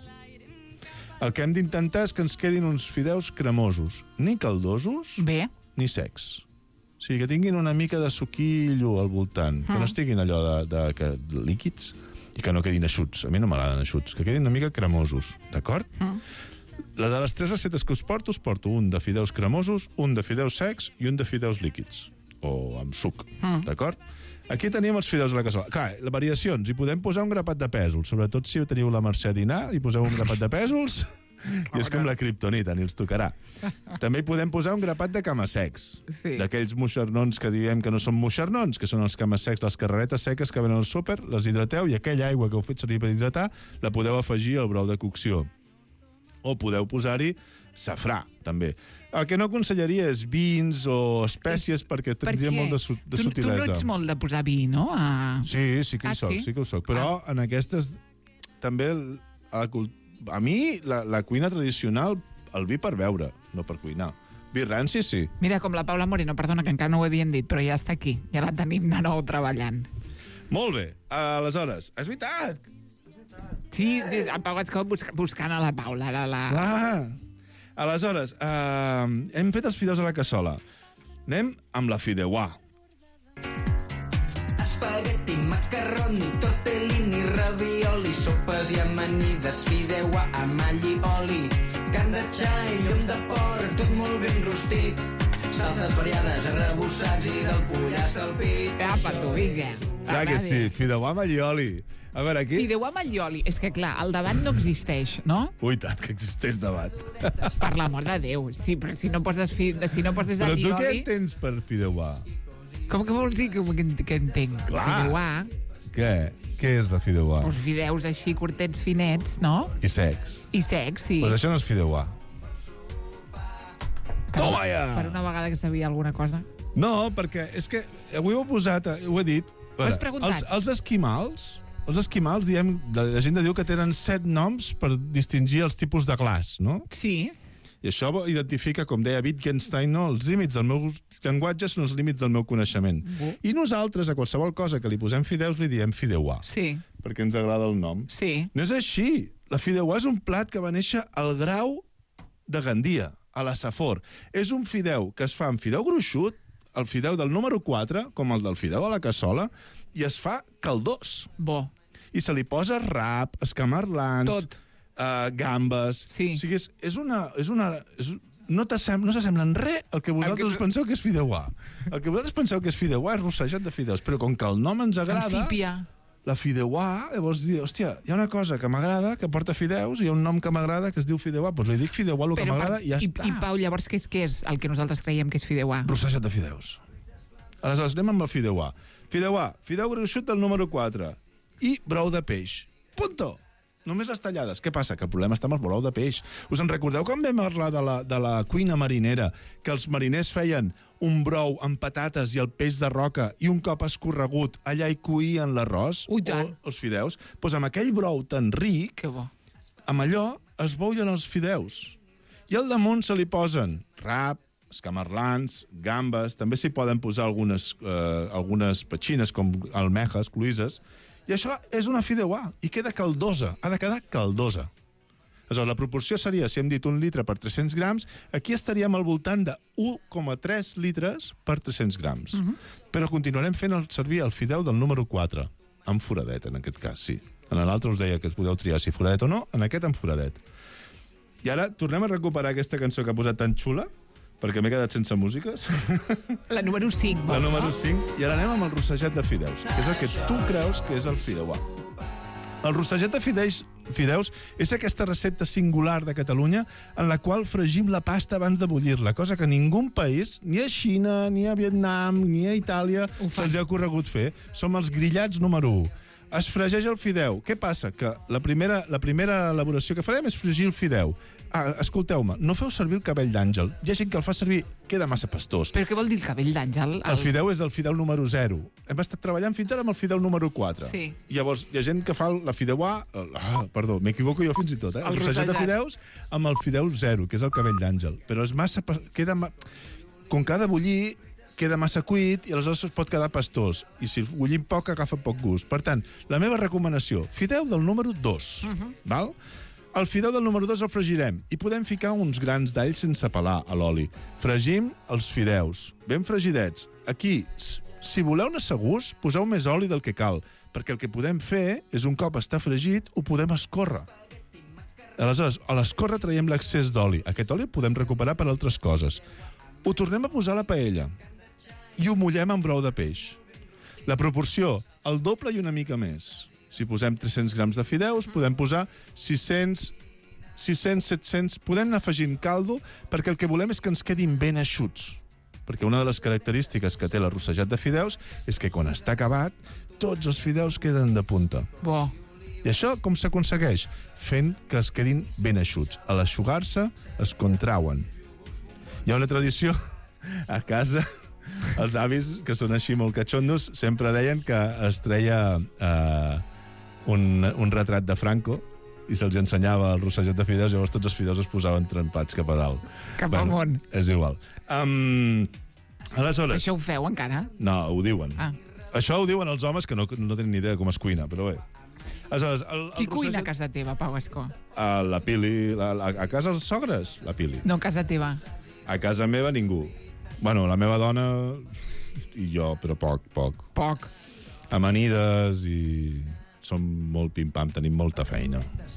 [SPEAKER 3] El que hem d'intentar és que ens quedin uns fideus cremosos, ni caldosos
[SPEAKER 2] Bé.
[SPEAKER 3] ni secs. O sigui, que tinguin una mica de suquillo al voltant, que no estiguin allò de, de, de, de líquids i que no quedin eixuts. A mi no m'agraden eixuts, que quedin una mica cremosos, d'acord? Mm. La de les tres receptes que us porto, us porto un de fideus cremosos, un de fideus secs i un de fideus líquids, o amb suc, mm. d'acord? Aquí tenim els fideus a la cassola. Clar, les variacions, hi podem posar un grapat de pèsols, sobretot si teniu la Mercè a dinar, hi poseu un grapat de pèsols i és com la kriptonita, ni els tocarà. També hi podem posar un grapat de camassecs, sí. d'aquells moixernons que diem que no són moixernons, que són els camassecs, les carreretes seques que venen al súper, les hidrateu i aquella aigua que heu fet servir per hidratar la podeu afegir al brou de cocció. O podeu posar-hi safrà, també. El que no aconsellaria és vins o espècies, perquè tindria
[SPEAKER 2] perquè
[SPEAKER 3] molt de, su de
[SPEAKER 2] tu,
[SPEAKER 3] sutilesa.
[SPEAKER 2] Tu no ets molt de posar vi, no? A...
[SPEAKER 3] Sí, sí que hi
[SPEAKER 2] ah,
[SPEAKER 3] soc,
[SPEAKER 2] sí?
[SPEAKER 3] sí que ho soc. Però ah. en aquestes, també, a, la, a mi, la, la cuina tradicional, el vi per beure, no per cuinar. Vi ranci, sí.
[SPEAKER 2] Mira, com la Paula Moreno, perdona, que encara no ho havíem dit, però ja està aquí. Ja la tenim de nou treballant.
[SPEAKER 3] Molt bé. Aleshores, és veritat.
[SPEAKER 2] Sí, el Pau has quedat busc buscant a la Paula. Ara la...
[SPEAKER 3] Clar. Aleshores, uh, hem fet els fideus a la cassola. Anem amb la fideuà.
[SPEAKER 6] Espagueti, macarroni, tortellini, ravioli, sopes i amanides, fideuà amb all i oli, carn de xai, llom de porc, tot molt ben rostit, salses variades, arrebossats i del pollastre al pit.
[SPEAKER 2] Apa, tu, vinga.
[SPEAKER 3] Clar que sí, fideuà amb all i oli. A veure, aquí...
[SPEAKER 2] Fideuà amb all i oli. És que, clar, el debat no existeix, no?
[SPEAKER 3] Ui, tant que existeix debat.
[SPEAKER 2] Per l'amor de Déu. Sí, però si no poses, fi... si no poses all i oli...
[SPEAKER 3] Però tu què entens per fideuà?
[SPEAKER 2] Com que vols dir que, que, que entenc?
[SPEAKER 3] Clar.
[SPEAKER 2] Fideuà...
[SPEAKER 3] Què? Què és la fideuà?
[SPEAKER 2] Els fideus així, curtets, finets, no?
[SPEAKER 3] I secs.
[SPEAKER 2] I secs, sí.
[SPEAKER 3] Doncs això no és fideuà. Toma ja!
[SPEAKER 2] Per una vegada que sabia alguna cosa.
[SPEAKER 3] No, perquè és que avui ho he posat, ho he dit...
[SPEAKER 2] Ho has preguntat?
[SPEAKER 3] Els, els esquimals... Els esquimals, diem, la gent diu que tenen set noms per distingir els tipus de glaç, no?
[SPEAKER 2] Sí.
[SPEAKER 3] I això identifica, com deia Wittgenstein, no? Els límits del meu llenguatge són els límits del meu coneixement. Uh. I nosaltres, a qualsevol cosa que li posem fideus, li diem fideuà.
[SPEAKER 2] Sí.
[SPEAKER 3] Perquè ens agrada el nom.
[SPEAKER 2] Sí.
[SPEAKER 3] No és així. La fideuà és un plat que va néixer al Grau de Gandia, a la Safor. És un fideu que es fa amb fideu gruixut, el fideu del número quatre, com el del fideu a la cassola, i es fa caldós.
[SPEAKER 2] Bo.
[SPEAKER 3] I se li posa rap, escamarlans...
[SPEAKER 2] Tot.
[SPEAKER 3] Uh, gambes...
[SPEAKER 2] Sí.
[SPEAKER 3] O sigui, és, és una... És una és, no s'assembla en res al que vosaltres que... penseu que és fideuà. El que vosaltres penseu que és fideuà és rossejat de fideus, però com que el nom ens agrada...
[SPEAKER 2] Sípia.
[SPEAKER 3] La fideuà, llavors dir, hòstia, hi ha una cosa que m'agrada, que porta fideus, i hi ha un nom que m'agrada que es diu fideuà, doncs li dic fideuà el que m'agrada i ja
[SPEAKER 2] i,
[SPEAKER 3] està.
[SPEAKER 2] I Pau, llavors què és, què és el que nosaltres creiem que és fideuà?
[SPEAKER 3] Rossejat de fideus. Aleshores, anem amb el fideuà. Fideuà, fideu gruixut del número quatre i brou de peix. Punto! Només les tallades. Què passa? Que el problema està amb el brou de peix. Us en recordeu quan vam parlar de la, de la cuina marinera, que els mariners feien un brou amb patates i el peix de roca i un cop escorregut allà hi coïen l'arròs o els fideus? Doncs amb aquell brou tan ric,
[SPEAKER 2] que bo.
[SPEAKER 3] Amb allò es boullen els fideus. I al damunt se li posen rap, escamarlans, gambes, també s'hi poden posar algunes, eh, algunes petxines com almejes, cloïses, i això és una fideuà, i queda caldosa, ha de quedar caldosa. Aleshores, la proporció seria, si hem dit un litre per tres-cents grams, aquí estaríem al voltant de u coma tres litres per tres-cents grams. Uh-huh. Però continuarem fent el, servir el fideu del número quatre, amb foradet, en aquest cas, sí. En l'altre us deia que es podeu triar si foradet o no, en aquest amb foradet. I ara tornem a recuperar aquesta cançó que ha posat tan xula, perquè m'he quedat sense músiques.
[SPEAKER 2] La número cinc.
[SPEAKER 3] La número cinc. I ara anem amb el rossejat de fideus, que és el que tu creus que és el fideuà. El rossejat de fideus, fideus és aquesta recepta singular de Catalunya en la qual fregim la pasta abans de bullir-la, cosa que ningú país, ni a Xina, ni a Vietnam, ni a Itàlia, se'ls ha corregut fer. Som els grillats número u. Es fregeix el fideu. Què passa? Que la primera, la primera elaboració que farem és fregir el fideu. Ah, escolteu-me, no feu servir el cabell d'àngel. Hi ha gent que el fa servir, queda massa pastós.
[SPEAKER 2] Però què vol dir el cabell d'àngel?
[SPEAKER 3] El... el fideu és el fideu número zero. Hem estat treballant fins ara amb el fideu número quatre.
[SPEAKER 2] Sí.
[SPEAKER 3] I llavors hi ha gent que fa la fideuà... Ah, perdó, m'equivoco jo fins i tot, eh? El, el rossejat de fideus amb el fideu zero, que és el cabell d'àngel. Però és massa... Queda... Ma... Com que ha de bullir, queda massa cuit i aleshores es pot quedar pastós. I si bullim poc, agafa poc gust. Per tant, la meva recomanació, fideu del número dos. Uh-huh. Val? El fideu del número dos el fregirem i podem ficar uns grans d'all sense pelar a l'oli. Fregim els fideus, ben fregidets. Aquí, si voleu anar segurs, poseu més oli del que cal, perquè el que podem fer és, un cop està fregit, ho podem escórrer. Aleshores, a l'escorre traiem l'excés d'oli. Aquest oli el podem recuperar per altres coses. Ho tornem a posar a la paella i ho mullem amb brou de peix. La proporció, el doble i una mica més. Si posem tres-cents grams de fideus, podem posar sis-cents, sis-cents, set-cents... Podem anar afegint caldo perquè el que volem és que ens quedin ben eixuts. Perquè una de les característiques que té l'arrossejat de fideus és que quan està acabat, tots els fideus queden de punta.
[SPEAKER 2] Bo.
[SPEAKER 3] I això com s'aconsegueix? Fent que es quedin ben eixuts. A l'eixugar-se, es contrauen. Hi ha una tradició a casa, els avis, que són així molt catxondos, sempre deien que es treia eh, un, un retrat de Franco i se'ls ensenyava el rossejat de fideus, llavors tots els fideus es posaven trempats cap a dalt.
[SPEAKER 2] Cap bueno, amunt.
[SPEAKER 3] És igual. Um, aleshores...
[SPEAKER 2] Això ho feu encara?
[SPEAKER 3] No, ho diuen.
[SPEAKER 2] Ah.
[SPEAKER 3] Això ho diuen els homes que no, no tenen ni idea de com es cuina, però bé. Aleshores, el, el
[SPEAKER 2] Qui
[SPEAKER 3] rossejat...
[SPEAKER 2] cuina a casa teva, Pau Escó?
[SPEAKER 3] A la Pili. La, la, a casa els sogres, la Pili.
[SPEAKER 2] No, a casa teva.
[SPEAKER 3] A casa meva, ningú. Bueno, la meva dona i jo, però poc, poc.
[SPEAKER 2] Poc.
[SPEAKER 3] Amanides i... Som molt pim-pam, tenim molta feina.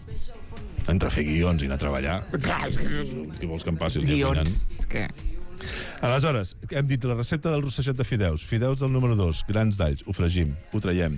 [SPEAKER 3] Entre fer guions i anar a treballar.
[SPEAKER 2] Clar, és que...
[SPEAKER 3] Què vols que em passi el dia
[SPEAKER 2] guions,
[SPEAKER 3] cuinant?
[SPEAKER 2] és que...
[SPEAKER 3] Aleshores, hem dit la recepta del rossejat de fideus. Fideus del número dos, grans d'alls, ho fregim, ho traiem.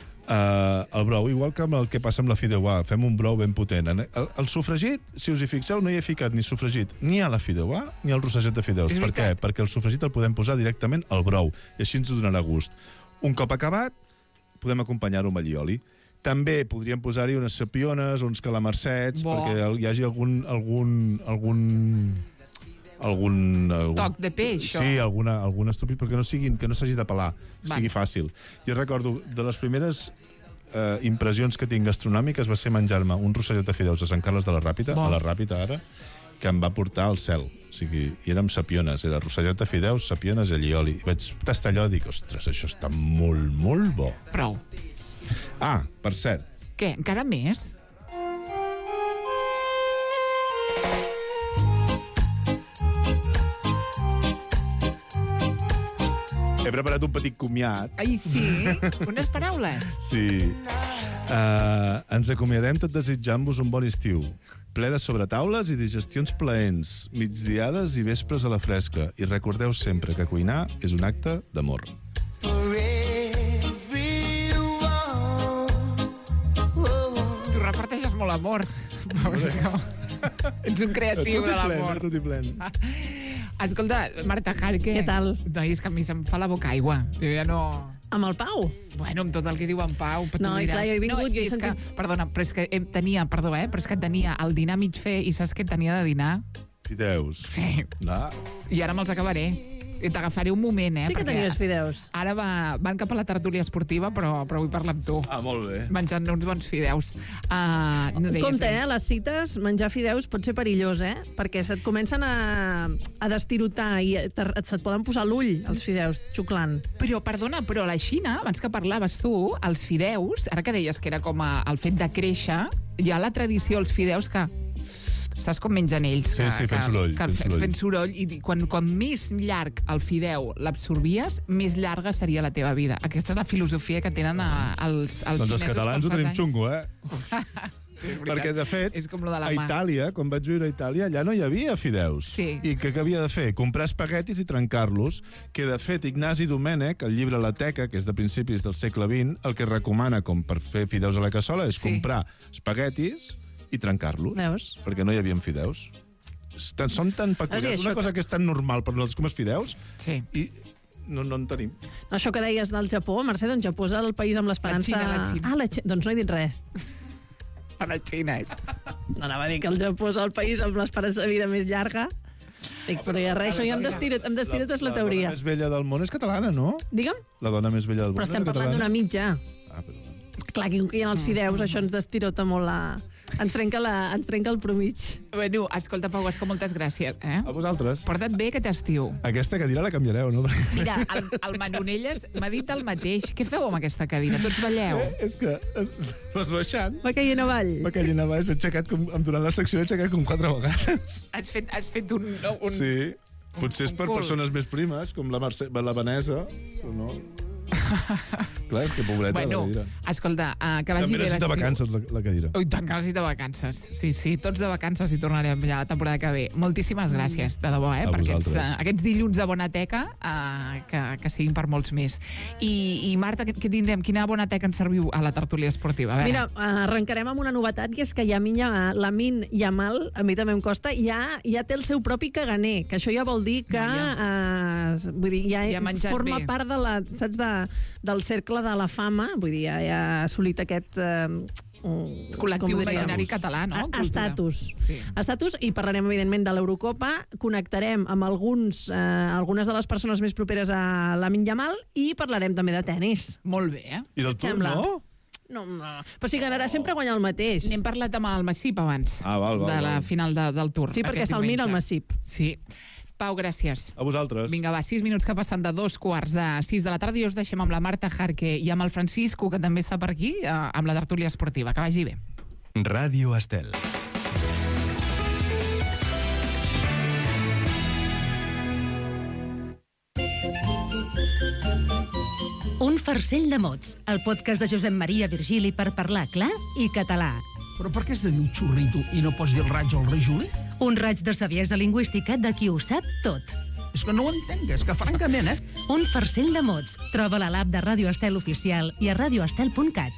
[SPEAKER 3] Uh, el brou, igual que amb el que passa amb la fideuà, fem un brou ben potent. El, el sofregit, si us hi fixeu, no hi he ficat ni sofregit ni a la fideuà ni al rossejat de fideus. Per què? Perquè el sofregit el podem posar directament al brou i així ens donarà gust. Un cop acabat, podem acompanyar-ho amb allioli. També podríem posar-hi unes sapiones, uns calamarsets,
[SPEAKER 2] Bo.
[SPEAKER 3] perquè hi hagi algun... algun, algun algun, algun...
[SPEAKER 2] Toc de peix, això.
[SPEAKER 3] Sí, alguna, algun estúpid, perquè no siguin, que no s'hagi de pelar, Va. sigui fàcil. Jo recordo, de les primeres eh, impressions que tinc gastronòmiques va ser menjar-me un rossejat de fideus a Sant Carles de la Ràpita,
[SPEAKER 2] Bo.
[SPEAKER 3] a la Ràpita ara, que em va portar al cel. O sigui, i érem sapiones, era rossejat de fideus, sapiones i allioli. I vaig tastar allò i dic, ostres, això està molt, molt bo.
[SPEAKER 2] Prou.
[SPEAKER 3] Ah, per cert.
[SPEAKER 2] Què, encara més?
[SPEAKER 3] He preparat un petit comiat.
[SPEAKER 2] Ai, sí? Unes paraules?
[SPEAKER 3] Sí. Uh, ens acomiadem tot desitjant-vos un bon estiu. Ple de sobretaules i digestions plaents, migdiades i vespres a la fresca. I recordeu sempre que cuinar és un acte d'amor.
[SPEAKER 2] Tu reparteixes molt amor. Ets un creatiu de l'amor.
[SPEAKER 3] Tot i plen.
[SPEAKER 2] Escolta, Marta Jarque...
[SPEAKER 8] Què tal?
[SPEAKER 2] No, és que a mi se'm fa la boca aigua. Jo ja no...
[SPEAKER 8] Amb el Pau?
[SPEAKER 2] Bueno, amb tot el que diu en Pau, però
[SPEAKER 8] No,
[SPEAKER 2] tu
[SPEAKER 8] i
[SPEAKER 2] diràs...
[SPEAKER 8] clar, jo he vingut,
[SPEAKER 2] no,
[SPEAKER 8] jo he
[SPEAKER 2] és
[SPEAKER 8] sentit-
[SPEAKER 2] que, perdona, però és que em tenia, perdó, eh, però és que tenia el dinar mig fer i saps què tenia de dinar?
[SPEAKER 3] Fideus.
[SPEAKER 2] Sí.
[SPEAKER 3] No.
[SPEAKER 2] I ara me'ls acabaré. I t'agafaré un moment, eh?
[SPEAKER 8] Sí que
[SPEAKER 2] perquè
[SPEAKER 8] tenies fideus.
[SPEAKER 2] Ara va, van cap a la tertúlia esportiva, però, però vull parlar amb tu.
[SPEAKER 3] Ah, molt bé.
[SPEAKER 2] Menjant uns bons fideus. Uh, no deies,
[SPEAKER 8] Compte, eh? A les cites, menjar fideus pot ser perillós, eh? Perquè se't comencen a, a destirotar i te, se't poden posar l'ull, els fideus, xuclant.
[SPEAKER 2] Però, perdona, però a la Xina, abans que parlaves tu, els fideus, ara que deies que era com a, el fet de créixer, hi ha la tradició, els fideus, que saps com mengen ells?
[SPEAKER 3] Sí,
[SPEAKER 2] que,
[SPEAKER 3] sí, fent
[SPEAKER 2] que,
[SPEAKER 3] soroll,
[SPEAKER 2] Que,
[SPEAKER 3] fent
[SPEAKER 2] fent,
[SPEAKER 3] soroll.
[SPEAKER 2] fent soroll. I quan, quan més llarg el fideu l'absorbies, més llarga seria la teva vida. Aquesta és la filosofia que tenen a, els, els
[SPEAKER 3] Doncs els
[SPEAKER 2] xinesos.
[SPEAKER 3] catalans ho
[SPEAKER 2] quan fa
[SPEAKER 3] tenim
[SPEAKER 2] anys.
[SPEAKER 3] xungo, eh?
[SPEAKER 2] Sí, és veritat.
[SPEAKER 3] Perquè, de fet,
[SPEAKER 2] és com lo de la
[SPEAKER 3] a
[SPEAKER 2] mà.
[SPEAKER 3] Itàlia, quan vaig viure a Itàlia, allà no hi havia fideus.
[SPEAKER 2] Sí.
[SPEAKER 3] I què, què havia de fer? Comprar espaguetis i trencar-los, que, de fet, Ignasi Domènech, el llibre La Teca, que és de principis del segle vint, el que recomana com per fer fideus a la cassola és
[SPEAKER 2] Sí.
[SPEAKER 3] comprar espaguetis i trencar-los.
[SPEAKER 8] Veus?
[SPEAKER 3] Perquè no hi havia fideus. Tan, són tan peculiars.
[SPEAKER 8] Ah, sí,
[SPEAKER 3] Una
[SPEAKER 8] això
[SPEAKER 3] cosa
[SPEAKER 8] que-
[SPEAKER 3] que és tan normal per nosaltres com els fideus
[SPEAKER 2] Sí.
[SPEAKER 3] i no, no en tenim.
[SPEAKER 8] No, això que deies del Japó, Mercè, doncs Japó és el país amb l'esperança...
[SPEAKER 2] La Xina, la Xina.
[SPEAKER 8] Ah, la Xina. Doncs no he dit res.
[SPEAKER 2] A la Xina és.
[SPEAKER 8] No anava a dir que el Japó és el país amb l'esperança de vida més llarga. Dic, però ja res, això ja em destiro, em destiro és la
[SPEAKER 3] La
[SPEAKER 8] teoria.
[SPEAKER 3] dona més vella del món és catalana, no?
[SPEAKER 8] Digue'm,
[SPEAKER 3] La dona més vella del món
[SPEAKER 8] però estem
[SPEAKER 3] era
[SPEAKER 8] parlant
[SPEAKER 3] catalana.
[SPEAKER 8] d'una mitja.
[SPEAKER 3] Ah, però...
[SPEAKER 8] Clar, que hi ha els fideus, això ens destirota molt la... Ens trenca, la... ens trenca el promig.
[SPEAKER 2] Bueno, escolta, Pau Gascó, moltes gràcies. Eh?
[SPEAKER 3] A vosaltres.
[SPEAKER 2] Porta't bé aquest estiu.
[SPEAKER 3] Aquesta cadira la canviareu, no?
[SPEAKER 2] Mira, el, el Manonelles m'ha dit el mateix. Què feu amb aquesta cadira? Tots balleu?
[SPEAKER 3] Eh, és que eh, vas baixant,
[SPEAKER 8] Va caient avall.
[SPEAKER 3] va caient a baix, m'he aixecat com, em durant la secció he aixecat com quatre vegades.
[SPEAKER 2] Has fet, has fet un... no, un...
[SPEAKER 3] Sí, potser és
[SPEAKER 2] un
[SPEAKER 3] per
[SPEAKER 2] cul.
[SPEAKER 3] persones més primes, com la, Mercè, la Vanessa, però no. Clar, és que pobreta,
[SPEAKER 2] Bueno,
[SPEAKER 3] la cadira.
[SPEAKER 2] escolta, uh, que vagi
[SPEAKER 3] També
[SPEAKER 2] bé
[SPEAKER 3] necessita
[SPEAKER 2] l'estiu.
[SPEAKER 3] vacances, la, la cadira.
[SPEAKER 2] Ui, tant que necessita vacances. Sí, sí, tots de vacances i tornarem ja la temporada que ve. Moltíssimes gràcies, de debò, eh,
[SPEAKER 3] A
[SPEAKER 2] per aquests,
[SPEAKER 3] vosaltres.
[SPEAKER 2] uh, aquests dilluns de bona teca, uh, que, que siguin per molts més. I, i Marta, què, què tindrem? Quina bona teca ens serviu a la tertúlia esportiva? A veure.
[SPEAKER 8] Mira, arrencarem amb una novetat, i és que Yamin, Lamin Yamal, a mi també em costa, ja, ja té el seu propi caganer, que això ja vol dir que eh, vull dir, ja,
[SPEAKER 2] Ja ha menjat
[SPEAKER 8] forma
[SPEAKER 2] bé.
[SPEAKER 8] part de la, saps, de, del cercle de la fama, vull dir, ja, ja ha assolit aquest... Eh, um,
[SPEAKER 2] Col·lectiu
[SPEAKER 8] com ho diríem?
[SPEAKER 2] imaginari català, no?
[SPEAKER 8] A-
[SPEAKER 2] Cultura.
[SPEAKER 8] Estatus.
[SPEAKER 2] Sí.
[SPEAKER 8] Estatus, i parlarem, evidentment, de l'Eurocopa, connectarem amb alguns, eh, algunes de les persones més properes a Lamin Yamal i parlarem també de tennis.
[SPEAKER 2] Molt bé, eh?
[SPEAKER 3] I del Tour,
[SPEAKER 8] Sembla.
[SPEAKER 3] no?
[SPEAKER 8] No, no. Però si ganarà sempre guanyar el mateix.
[SPEAKER 2] N'hem parlat amb el Massip abans,
[SPEAKER 3] Ah, val, val,
[SPEAKER 2] de la
[SPEAKER 3] val.
[SPEAKER 2] final de, del Tour.
[SPEAKER 8] Sí, perquè
[SPEAKER 2] aquest
[SPEAKER 8] se'l mira el
[SPEAKER 2] diumenge.
[SPEAKER 8] Massip.
[SPEAKER 2] Sí. Pau, gràcies.
[SPEAKER 3] A vosaltres.
[SPEAKER 2] Vinga, va, sis minuts que passen de dos quarts de sis de la tarda i us deixem amb la Marta Jarque i amb el Francisco, que també està per aquí, eh, amb la tertúlia esportiva. Que vagi bé.
[SPEAKER 9] Ràdio Estel.
[SPEAKER 1] Un farcell de mots, el podcast de Josep Maria Virgili per parlar clar i català.
[SPEAKER 10] Però per què has de dir el xurrito i no pots dir el raig o el rei Juli?
[SPEAKER 1] Un raig de saviesa lingüística de qui ho sap tot.
[SPEAKER 10] És que no ho entenc, és que francament, eh?
[SPEAKER 1] Un farcell de mots. Troba a l'app de Ràdio Estel Oficial i a radioestel punt cat.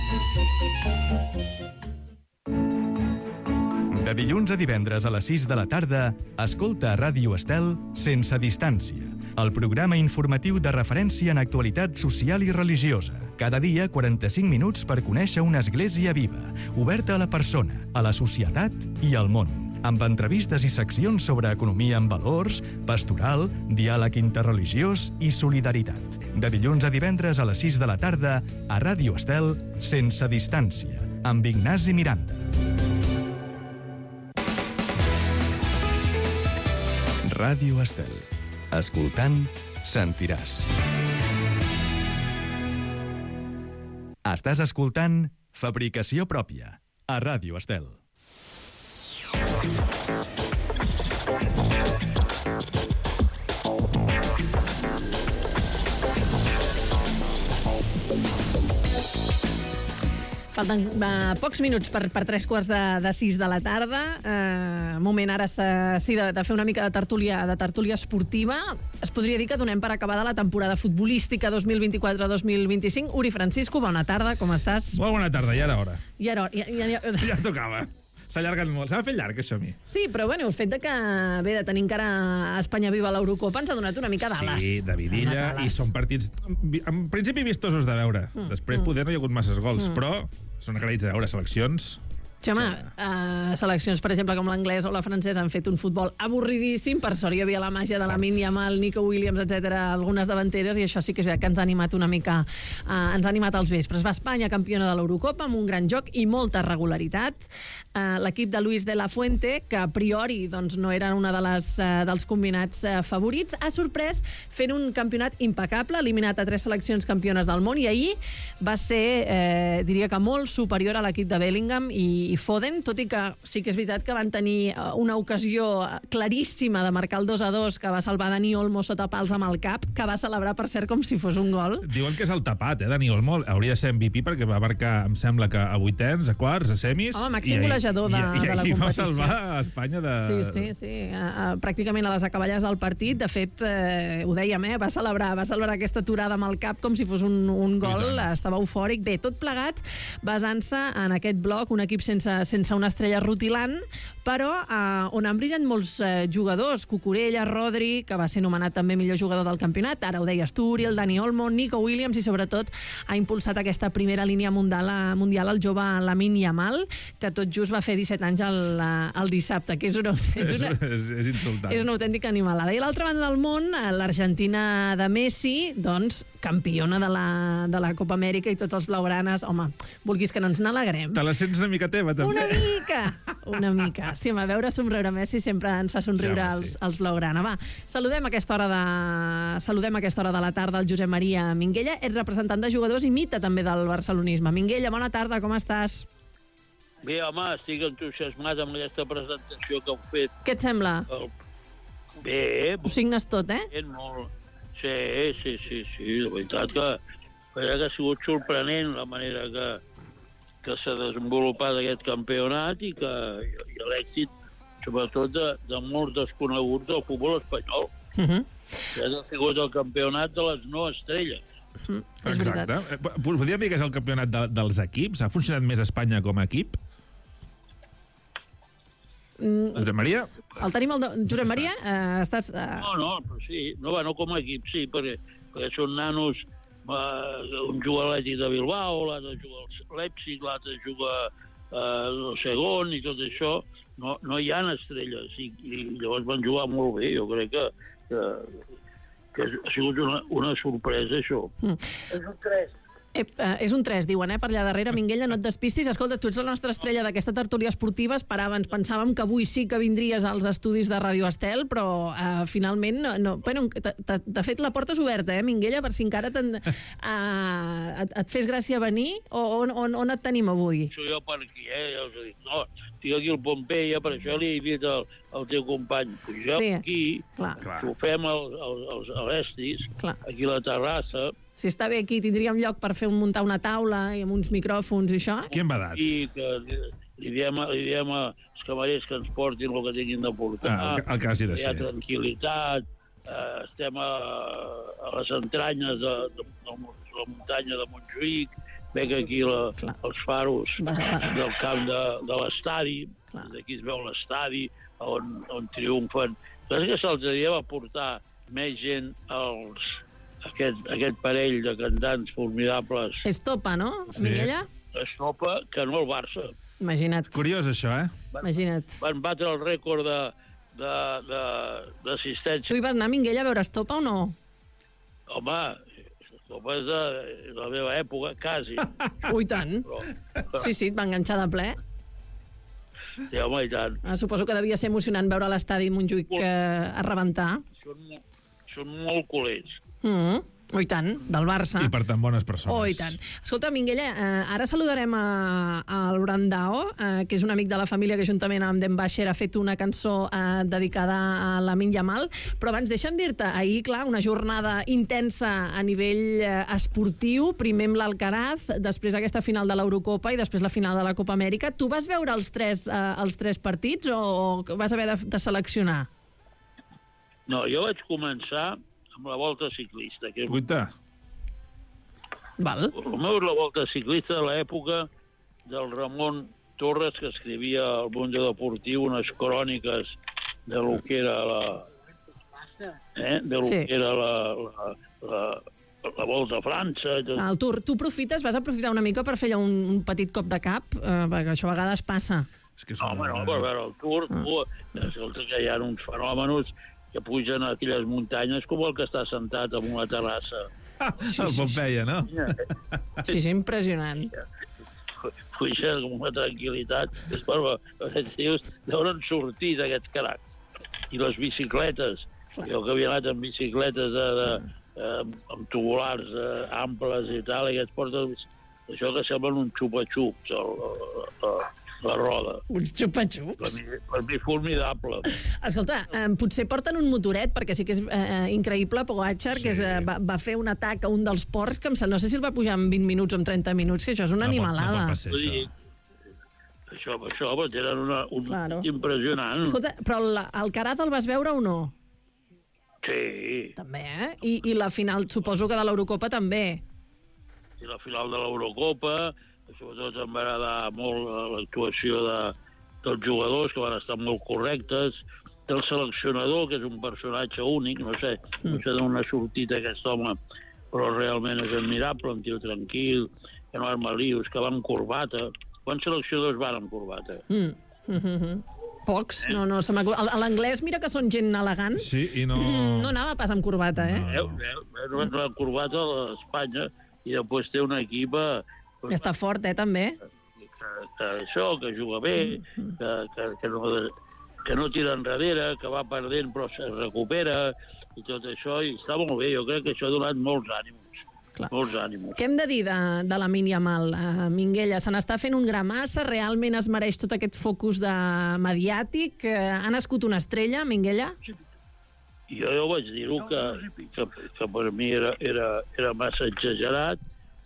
[SPEAKER 9] De dilluns a divendres a les sis de la tarda, escolta a Ràdio Estel Sense Distància, el programa informatiu de referència en actualitat social i religiosa. Cada dia, quaranta-cinc minuts per conèixer una església viva, oberta a la persona, a la societat i al món, amb entrevistes i seccions sobre economia amb valors, pastoral, diàleg interreligiós i solidaritat. De dilluns a divendres a les sis de la tarda, a Ràdio Estel Sense Distància, amb Ignasi Miranda. Ràdio Estel. Escoltant, sentiràs. Estàs escoltant Fabricació Pròpia, a Ràdio Estel.
[SPEAKER 8] Falten uh, pocs minuts per, per tres quarts de, de sis de la tarda. Uh, moment ara uh, sí, de, de fer una mica de tertúlia, de tertúlia esportiva. Es podria dir que donem per acabada la temporada futbolística dos mil vint-i-quatre dos mil vint-i-cinc. Uri Francisco, bona tarda, com estàs?
[SPEAKER 11] Molt bona tarda, ja era hora.
[SPEAKER 8] I ara, ja, ja, ja...
[SPEAKER 11] Ja tocava. S'ha allargat molt. S'ha fet llarg, això, a mi.
[SPEAKER 8] Sí, però bueno, el fet de que bé, de tenir encara Espanya viva a l'Eurocopa ens ha donat una mica d'ales.
[SPEAKER 11] Sí, de vidilla, i són partits, en principi, vistosos de veure.
[SPEAKER 8] Mm,
[SPEAKER 11] Després,
[SPEAKER 8] mm.
[SPEAKER 11] poder, no hi ha hagut masses gols,
[SPEAKER 8] Mm.
[SPEAKER 11] però són aclarits de veure. Seleccions...
[SPEAKER 8] Sí, home, uh, seleccions, per exemple, com l'anglès o la francesa han fet un futbol avorridíssim. Per sort hi havia la màgia de Lamin Yamal, Nico Williams, etcètera, algunes davanteres, i això sí que és veritat que ens ha animat una mica, uh, ens ha animat als vespres. Va Espanya campiona de l'Eurocopa amb un gran joc i molta regularitat. Uh, L'equip de Luis de la Fuente, que a priori doncs, no era una de les, uh, dels combinats uh, favorits, ha sorprès fent un campionat impecable, eliminat a tres seleccions campiones del món, i ahir va ser, eh, diria que molt superior a l'equip de Bellingham i i Foden, tot i que sí que és veritat que van tenir una ocasió claríssima de marcar el dos a dos, que va salvar Dani Olmo sota pals amb el cap, que va celebrar, per cert, com si fos un gol.
[SPEAKER 11] Diuen que és el tapat, eh, Dani Olmo. Hauria de ser M V P perquè va marcar, em sembla que a vuitens, a quarts, a semis...
[SPEAKER 8] Home, màxim
[SPEAKER 11] i ahir-
[SPEAKER 8] golejador de,
[SPEAKER 11] i, i,
[SPEAKER 8] de la
[SPEAKER 11] i va
[SPEAKER 8] competició.
[SPEAKER 11] salvar a Espanya de...
[SPEAKER 8] Sí, sí, sí. Uh, uh, pràcticament a les acaballes del partit. De fet, uh, ho dèiem, eh? va celebrar va celebrar aquesta aturada amb el cap com si fos un, un gol. Estava eufòric. Bé, tot plegat basant-se en aquest bloc, un equip sense, sense una estrella rutilant, però uh, on han brillat molts uh, jugadors. Cucurella, Rodri, que va ser nomenat també millor jugador del campionat, ara ho deies tu, Uri, el Dani Olmo, Nico Williams, i sobretot ha impulsat aquesta primera línia mundial, mundial el jove Lamin Yamal, que tot just va fer disset anys el, el dissabte, que és una, és una,
[SPEAKER 11] és, és insultant.
[SPEAKER 8] és una autèntica animalada. I a l'altra banda del món, l'Argentina de Messi, doncs, campiona de la, de la Copa Amèrica, i tots els blaugranes, home, vulguis que no ens n'alegrem.
[SPEAKER 11] Te la sents una mica teva, també?
[SPEAKER 8] Una mica, una mica. Sí, home, veure somriure Messi sempre ens fa somriure
[SPEAKER 11] Sí, home,
[SPEAKER 8] als,
[SPEAKER 11] sí.
[SPEAKER 8] als blaugrana. Va, saludem a aquesta hora de, saludem a aquesta hora de la tarda el Josep Maria Minguella, és representant de jugadors i mite també del barcelonisme. Minguella, bona tarda, com estàs?
[SPEAKER 12] Bé, home, estic entusiasmat amb aquesta presentació que heu fet.
[SPEAKER 8] Què et sembla?
[SPEAKER 12] El... Bé,
[SPEAKER 8] Ho signes tot, eh?
[SPEAKER 12] molt... Sí, sí, sí, sí, de veritat que Perquè que ha sigut sorprenent la manera que, que s'ha desenvolupat aquest campionat i, que, i l'èxit, sobretot, de, de molts desconeguts del futbol espanyol.
[SPEAKER 8] Uh -huh.
[SPEAKER 12] Que ha sigut el campionat de les no estrelles.
[SPEAKER 8] Mm, és
[SPEAKER 11] Exacte.
[SPEAKER 8] veritat.
[SPEAKER 11] Podríem dir que és el campionat de, dels equips? Ha funcionat més Espanya com a equip?
[SPEAKER 8] Mm,
[SPEAKER 11] Josep Maria?
[SPEAKER 8] el tenim, el de... Josep Maria, eh, estàs... Eh...
[SPEAKER 12] No, no, però sí. No, bueno, com a equip, sí, perquè, perquè són nanos. Eh, un juga a l'Atlètic de Bilbao, l'altre juga al Leipzig, l'altre juga eh, al segon i tot això. No, no hi ha estrelles i, i llavors van jugar molt bé. Jo crec que, que, que ha sigut una, una sorpresa, això.
[SPEAKER 8] Mm.
[SPEAKER 12] És un tres.
[SPEAKER 8] Eh, eh, és un tres, diuen, eh, per allà darrere. Minguella, no et despistis. Escolta, tu ets la nostra estrella d'aquesta tertúlia esportiva. Esperàvem, pensàvem que avui sí que vindries als estudis de Radio Estel, però eh, finalment, no, no. Bueno, de fet, la porta és oberta, eh, Minguella, per si encara eh, et, et fes gràcia venir, o on, on, on et tenim avui?
[SPEAKER 12] Soc jo per aquí, eh? Ja us he dit, no, estic aquí al Pompeia, per això li he dit al, al teu company, pugeu
[SPEAKER 8] Sí,
[SPEAKER 12] aquí,
[SPEAKER 8] clar.
[SPEAKER 12] ho fem al, al, als, a l'Estis, aquí a la terrassa.
[SPEAKER 8] Si està bé aquí, tindríem lloc per fer un, muntar una taula i amb uns micròfons i això?
[SPEAKER 11] Qui embadat?
[SPEAKER 12] I que li, li, diem, li diem als camarers que ens portin el que tinguin de portar.
[SPEAKER 11] Ah, el, el que hagi de
[SPEAKER 12] Hi ha
[SPEAKER 11] ser.
[SPEAKER 12] tranquil·litat, eh, estem a, a les entranyes de, de, de, de la muntanya de Montjuïc, veig aquí la, els faros del camp de, de l'estadi, d'aquí es veu l'estadi, on, on triomfen. Saps que l'altre dia va portar més gent als, aquest, aquest parell de cantants formidables.
[SPEAKER 8] Estopa, no, sí. Minguella?
[SPEAKER 12] Estopa, que no el Barça.
[SPEAKER 8] Imagina't.
[SPEAKER 11] Curiós, això, eh?
[SPEAKER 8] Imagina't.
[SPEAKER 12] Van batre el rècord d'assistència.
[SPEAKER 8] Tu hi vas anar, Minguella, a veure Estopa o no?
[SPEAKER 12] Home, Estopa és de, de la meva època, quasi.
[SPEAKER 8] Ui, tant.
[SPEAKER 12] Però,
[SPEAKER 8] Sí, sí, et va enganxar de ple.
[SPEAKER 12] sí, home, i tant.
[SPEAKER 8] Ah, suposo que devia ser emocionant veure l'estadi Montjuïc eh, a rebentar.
[SPEAKER 12] Són, són molt culers.
[SPEAKER 8] Mm -hmm. Oh, i tant, del Barça.
[SPEAKER 11] I per tant bones persones.
[SPEAKER 8] Oh, i tant. Escolta, Minguella, eh, ara saludarem a, a el Brandao, eh, que és un amic de la família que juntament amb Den Basher ha fet una cançó eh, dedicada a Lamine Yamal, però abans deixa'm dir-te, ahir, clar, una jornada intensa a nivell eh, esportiu, primer amb l'Alcaraz, després aquesta final de l'Eurocopa i després la final de la Copa Amèrica. Tu vas veure els tres, eh, els tres partits o, o vas haver de, de seleccionar?
[SPEAKER 12] No, jo vaig començar amb la volta ciclista. Que és...
[SPEAKER 11] Guita.
[SPEAKER 8] Val.
[SPEAKER 12] El meu és la volta ciclista de l'època del Ramon Torres, que escrivia al Mundo Deportiu unes cròniques de lo que era la... Eh? De lo
[SPEAKER 8] Sí.
[SPEAKER 12] que era la, la, la, la volta a França. I tot.
[SPEAKER 8] El Tour, tu profites, vas aprofitar una mica per fer allò un, un petit cop de cap, eh, perquè això a vegades passa.
[SPEAKER 11] És que
[SPEAKER 12] no, home, no, per veure el Tour,
[SPEAKER 8] Ah.
[SPEAKER 12] tu, escolta que hi ha uns fenòmenos que pugen a aquelles muntanyes com el que està sentat en una terrassa.
[SPEAKER 11] El Pompeia, no?
[SPEAKER 8] Sí, és impressionant.
[SPEAKER 12] Pugen amb una tranquil·litat. Però, aquests tios deuen sortir d'aquests cracs. I les bicicletes. Jo que havia anat amb bicicletes de, de, eh, amb tubulars eh, amples i tal, i aquests porten això que semblen un xupa-xups, la, la roda.
[SPEAKER 8] Uns xupa-xups?
[SPEAKER 12] Per mi, per mi formidable.
[SPEAKER 8] Escolta, eh, potser porten un motoret, perquè sí que és eh, increïble, Pogacar, sí. que és, eh, va, va fer un atac a un dels ports, que em sembla, no sé si el va pujar en vint minuts o en trenta minuts, que això és una
[SPEAKER 11] No pot-
[SPEAKER 8] animalada.
[SPEAKER 11] no pot passar,
[SPEAKER 12] Vull dir, això, això, però tenen una, un
[SPEAKER 8] Claro.
[SPEAKER 12] impressionant.
[SPEAKER 8] Escolta, però el, el Carat el vas veure o no?
[SPEAKER 12] Sí.
[SPEAKER 8] També, eh? I, I la final, suposo que de l'Eurocopa també.
[SPEAKER 12] I la final de l'Eurocopa, sobretot em va agradar molt l'actuació de, dels jugadors, que van estar molt correctes, del seleccionador, que és un personatge únic, no sé, no sé d'on ha sortit aquest home, però realment és admirable, un tio tranquil, que no arma lius, que va amb corbata. Quants seleccionadors van amb corbata?
[SPEAKER 8] Mm. Mm -hmm. Pocs, no, no se m'acut. A l'anglès, mira que són gent elegant.
[SPEAKER 11] Sí, i no...
[SPEAKER 8] Mm, no anava pas amb corbata, eh?
[SPEAKER 12] Veu, veu, veu, la corbata a Espanya, i després té un equip eh,
[SPEAKER 8] Està fort, eh, també.
[SPEAKER 12] que, que això, que juga bé, que, que, que, no, que no tira enrere, que va perdent però se recupera, i tot això, i està molt bé. Jo crec que això ha donat molts ànims.
[SPEAKER 8] Clar.
[SPEAKER 12] Molts ànims.
[SPEAKER 8] Què hem de dir de, de Lamine Yamal, uh, Minguella? Se n'està fent un gramassa? Realment es mereix tot aquest focus de mediàtic? Uh, ha nascut una estrella, Minguella?
[SPEAKER 12] Jo, jo vaig dir-ho que, que, que per mi era, era, era massa exagerat,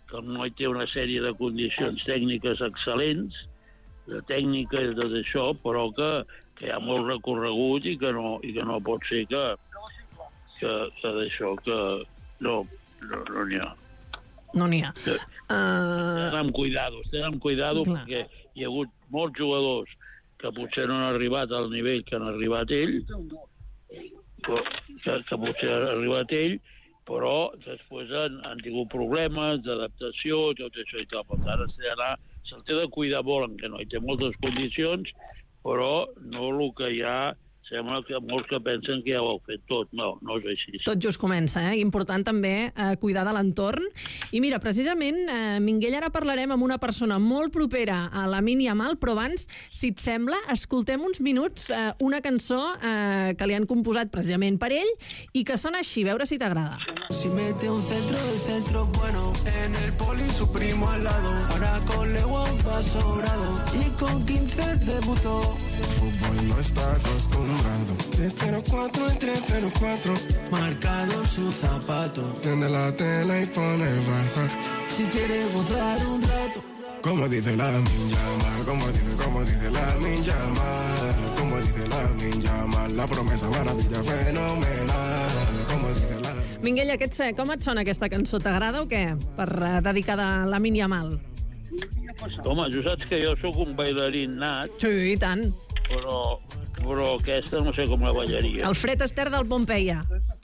[SPEAKER 12] que el noi té una sèrie de condicions tècniques excel·lents, de tècnica i de tot això, però que, que hi ha molt recorregut i que no, i que no pot ser que, que, que d'això que no, no, no n'hi ha.
[SPEAKER 8] No n'hi ha.
[SPEAKER 12] Que, uh... Estem amb cuidado, estem amb cuidado Clar. perquè hi ha hagut molts jugadors que potser no han arribat al nivell que han arribat ell, que, que potser ha arribat ell, però després han, han tingut problemes d'adaptació, tot això i tal. Per tant, se'l té de cuidar molt, en què no hi té moltes condicions, però no el que hi ha. Sembla que molts que pensen que ja ho heu fet tot. No, no és així.
[SPEAKER 8] Tot just comença, eh? Important també eh, cuidar de l'entorn. I mira, precisament, eh, Minguell, ara parlarem amb una persona molt propera a Lamine Yamal, però abans, si et sembla, escoltem uns minuts eh, una cançó eh, que li han composat precisament per ell i que sona així, veure si t'agrada.
[SPEAKER 13] Si mete un centro, el centro bueno, en el poli su primo al lado, ahora con Lewandowski va sobrado y con quince debutó. El fútbol no está acostumbrado. tres cero cuatro en tres cero cuatro, marcado en su zapato. Tende la tela y pone Barça. Si quiere gozar un rato, como dice Lamine Yamal, como dice, como dice Lamine Yamal, como dice Lamine Yamal, la promesa maravilla fenomenal, como dice Lamine.
[SPEAKER 8] Minguell, aquest, com et sona aquesta cançó? T'agrada o què? Per uh, dedicada a Lamine Yamal.
[SPEAKER 12] Home, tu saps que jo sóc un bailarín nat.
[SPEAKER 8] Sí, i tant.
[SPEAKER 12] Però, però aquesta no sé com la ballaria.
[SPEAKER 8] El Fred Astaire del Pompeia.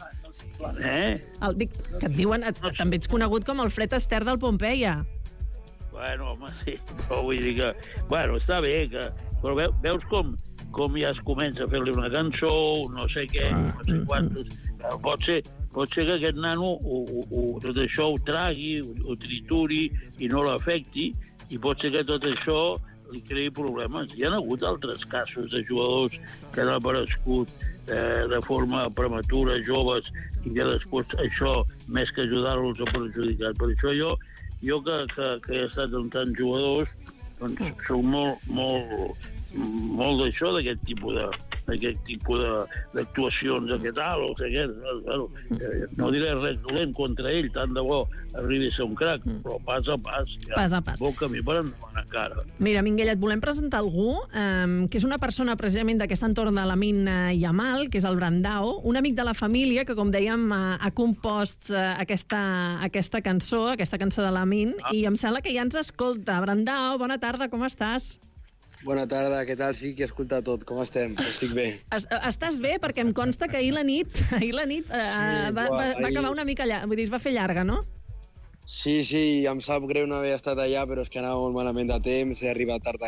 [SPEAKER 12] Eh?
[SPEAKER 8] El, dic, que et diuen, et, també ets conegut com el Fred Astaire del Pompeia.
[SPEAKER 12] Bueno, home, sí, però vull dir que... Bueno, està bé, que... Però ve, veus com, com ja es comença a fer-li una cançó, no sé què, no sé quantos... Pot ser, pot ser que aquest nano ho, ho, ho, tot això ho tragui, ho, ho trituri i no l'afecti, i pot ser que tot això li creï problemes. Hi ha hagut altres casos de jugadors que han aparegut eh, de forma prematura, joves, i que després això, més que ajudar-los, ha perjudicat. Per això jo, jo que, que, que he estat amb tants jugadors, doncs soc molt, molt, molt d'això, d'aquest tipus de d'aquest tipus d'actuacions, de tal, o que aquest, bueno, eh, no diré res dolent contra ell, tant de bo arribi a ser un crac, però pas a pas, ja,
[SPEAKER 8] pas a pas.
[SPEAKER 12] Bon camí per endavant encara.
[SPEAKER 8] Mira, Minguell, et volem presentar algú eh, que és una persona precisament d'aquest entorn de Lamine Yamal, que és el Brandao, un amic de la família que, com dèiem, ha, ha compost eh, aquesta, aquesta cançó, aquesta cançó de Lamine, ah. i em sembla que ja ens escolta. Brandao, bona tarda, com estàs?
[SPEAKER 14] Bona tarda, què tal? Sí, que escolta tot. Com estem? Estic bé.
[SPEAKER 8] Es, estàs bé? Perquè em consta que ahir la nit, ahir la nit eh, sí, va, va, va acabar una mica llarga, vull dir, es va fer llarga, no?
[SPEAKER 14] Sí, sí, em sap greu no haver estat allà, però és que anava molt malament de temps, he arribat tard.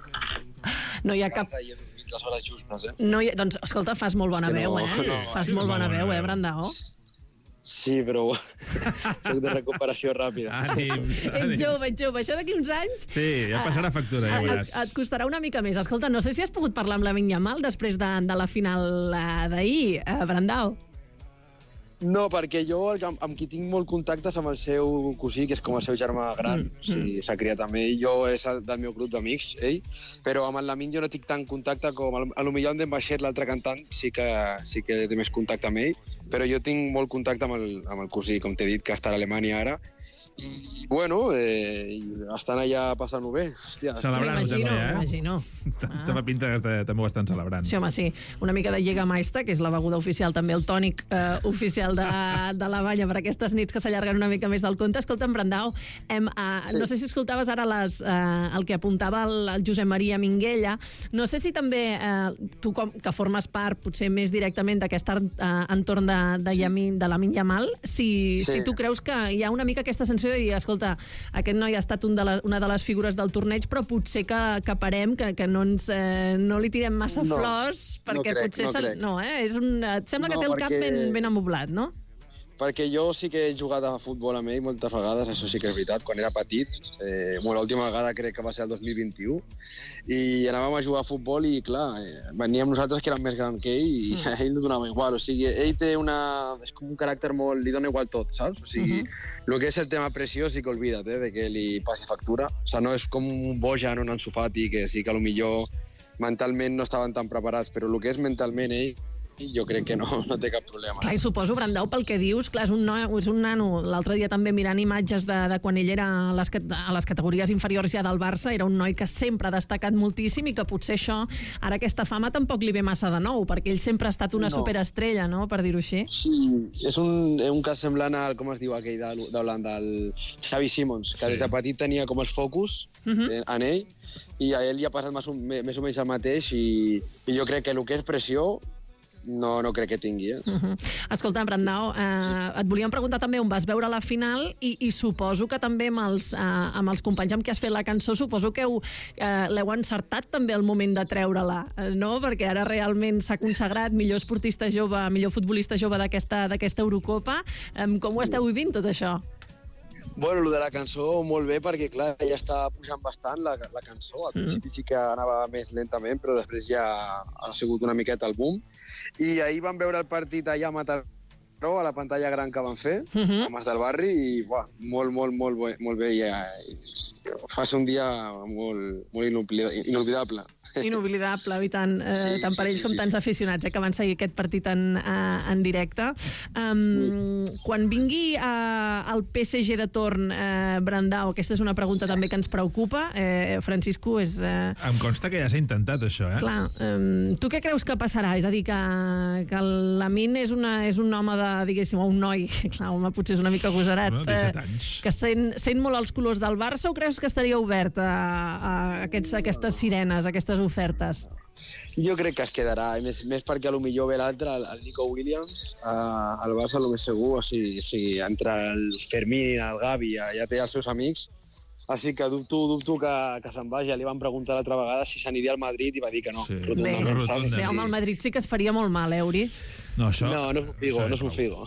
[SPEAKER 8] No hi ha cap...
[SPEAKER 14] I he dormit les hores justes, eh?
[SPEAKER 8] No hi ha... Doncs, escolta, fas molt bona veu,
[SPEAKER 14] no,
[SPEAKER 8] eh?
[SPEAKER 14] No,
[SPEAKER 8] fas sí, molt bona veu, eh, Brandao?
[SPEAKER 14] Sí, però soc de recuperació ràpida.
[SPEAKER 11] Ànims, ànims.
[SPEAKER 8] Ets jove, ets jove. Això d'aquí uns anys...
[SPEAKER 11] Sí, ja passarà factura, ja veuràs.
[SPEAKER 8] Et, et costarà una mica més. Escolta, no sé si has pogut parlar amb Lamine Yamal després de, de la final d'ahir, eh, Brandao.
[SPEAKER 14] No, perquè jo amb, amb qui tinc molt contactes amb el seu cosí, que és com el seu germà gran, mm, o sigui, s'ha criat amb ell, jo és del meu grup d'amics, ell, però amb el Lamine jo no tinc tant contacte com... A lo millor amb en Baixet, l'altre cantant, sí que, sí que té més contacte amb ell, però jo tinc molt contacte amb el, amb el cosí, com t'he dit, que està a Alemanya ara, i, bueno, eh, estan allà passant-ho bé. Hòstia,
[SPEAKER 11] celebrant-ho també, eh?
[SPEAKER 8] M'imagino.
[SPEAKER 11] Te fa pinta que també ho estan celebrant.
[SPEAKER 8] Sí, home, sí. Una mica de Jägermeister, que és la beguda oficial, també el tònic eh, oficial de, de la banya per aquestes nits que s'allarguen una mica més del compte. Escolta'm, Brandao, hem, eh, no sé si escoltaves ara les, eh, el que apuntava el, el Josep Maria Minguella. No sé si també eh, tu, com, que formes part potser més directament d'aquest eh, entorn de, de, Yamin, de Lamine Yamal, si, sí. si tu creus que hi ha una mica aquesta sensació de dir, escolta, aquest noi ha estat un de la, una de les figures del torneig, però potser que, que parem, que, que no, ens, eh, no li tirem massa
[SPEAKER 14] no,
[SPEAKER 8] flors, perquè
[SPEAKER 14] no crec,
[SPEAKER 8] potser...
[SPEAKER 14] No,
[SPEAKER 8] se, no, eh? És un, et sembla no, que té el perquè... cap ben, ben amoblat, no?
[SPEAKER 14] Perquè jo sí que he jugat a futbol amb ell moltes vegades, això sí que és veritat, quan era petit. Eh, bueno, l'última vegada crec que va ser el dos mil vint-i-u, i anàvem a jugar a futbol i, clar, eh, veníem nosaltres que érem més grans que ell i mm. a ell li donava igual. O sigui, ell té una... és com un caràcter molt... li dona igual tot, saps? O sigui, mm-hmm. el que és el tema pressió sí que oblida't, eh, de que li passi factura. O sigui, no és com un Bojan o un Ansu Fati, que sí que potser mentalment no estaven tan preparats, però el que és mentalment ell jo crec que no, no té cap problema.
[SPEAKER 8] Clar, i suposo, Brandau, pel que dius, clar, és un, no, és un nano. L'altre dia també mirant imatges de, de quan ell era a les, a les categories inferiors ja del Barça, era un noi que sempre ha destacat moltíssim i que potser això, ara aquesta fama tampoc li ve massa de nou, perquè ell sempre ha estat una
[SPEAKER 14] No.
[SPEAKER 8] superestrella, no?, per dir-ho així.
[SPEAKER 14] Sí, és un, un cas semblant al, com es diu aquell de- d'Holanda, el Xavi Simons, que des de petit tenia com els focus
[SPEAKER 8] Mhm.
[SPEAKER 14] en ell, i a ell li ha passat més o, més o menys el mateix, i, i jo crec que el que és pressió no, no crec que tingui. Eh?
[SPEAKER 8] Uh -huh. Escolta, Brandau, eh, et volíem preguntar també on vas veure la final i, i suposo que també amb els, eh, amb els companys amb qui has fet la cançó, suposo que heu, eh, l'heu encertat també el moment de treure-la, eh, no? Perquè ara realment s'ha consagrat millor esportista jove, millor futbolista jove d'aquesta d'aquesta Eurocopa. Eh, com ho esteu vivint, tot això?
[SPEAKER 14] Bueno, el de la cançó molt bé, perquè clar, ja està pujant bastant la, la cançó. Al principi sí que anava més lentament, però després ja ha sigut una miqueta el boom. I ahir vam veure el partit allà a Mataró, a la pantalla gran que van fer, uh -huh. amb els del barri, i buah, molt, molt, molt, bé, molt bé. I, i, fa ser un dia molt, molt inolvidable.
[SPEAKER 8] Inoblidable, i tant, eh,
[SPEAKER 14] Sí,
[SPEAKER 8] tant per
[SPEAKER 14] sí,
[SPEAKER 8] ells
[SPEAKER 14] sí,
[SPEAKER 8] com
[SPEAKER 14] sí,
[SPEAKER 8] tants aficionats eh, que van seguir aquest partit en, eh, en directe. Um, quan vingui eh, el P S G de torn, eh, Brandau, aquesta és una pregunta també que ens preocupa, eh, Francisco, és... Eh,
[SPEAKER 11] Em consta que ja s'ha intentat, això, eh?
[SPEAKER 8] Clar, um, tu què creus que passarà? És a dir, que, que el Lamine és, una, és un home de, diguéssim, o un noi, clar, home, potser és una mica agosarat,
[SPEAKER 11] Bueno, disset anys.
[SPEAKER 8] que sent, sent molt els colors del Barça, o creus que estaria obert a, a aquests, aquestes sirenes, a aquestes ofertes?
[SPEAKER 14] Jo crec que es quedarà, i més, més perquè potser ve l'altre, el, el Nico Williams, eh, al Barça el més segur, o sigui, si entre el Fermín, el Gavi, ja, ja té els seus amics, així que dubto, dubto que, que se'n vagi. Ja li van preguntar l'altra vegada si s'aniria al Madrid i va dir que no.
[SPEAKER 11] Sí.
[SPEAKER 8] Bé,
[SPEAKER 14] Rotundament, saps?
[SPEAKER 8] sí, home, el Madrid sí que es faria molt mal, eh, Uri?
[SPEAKER 11] No, això...
[SPEAKER 14] No, no és un figo, no és un figo.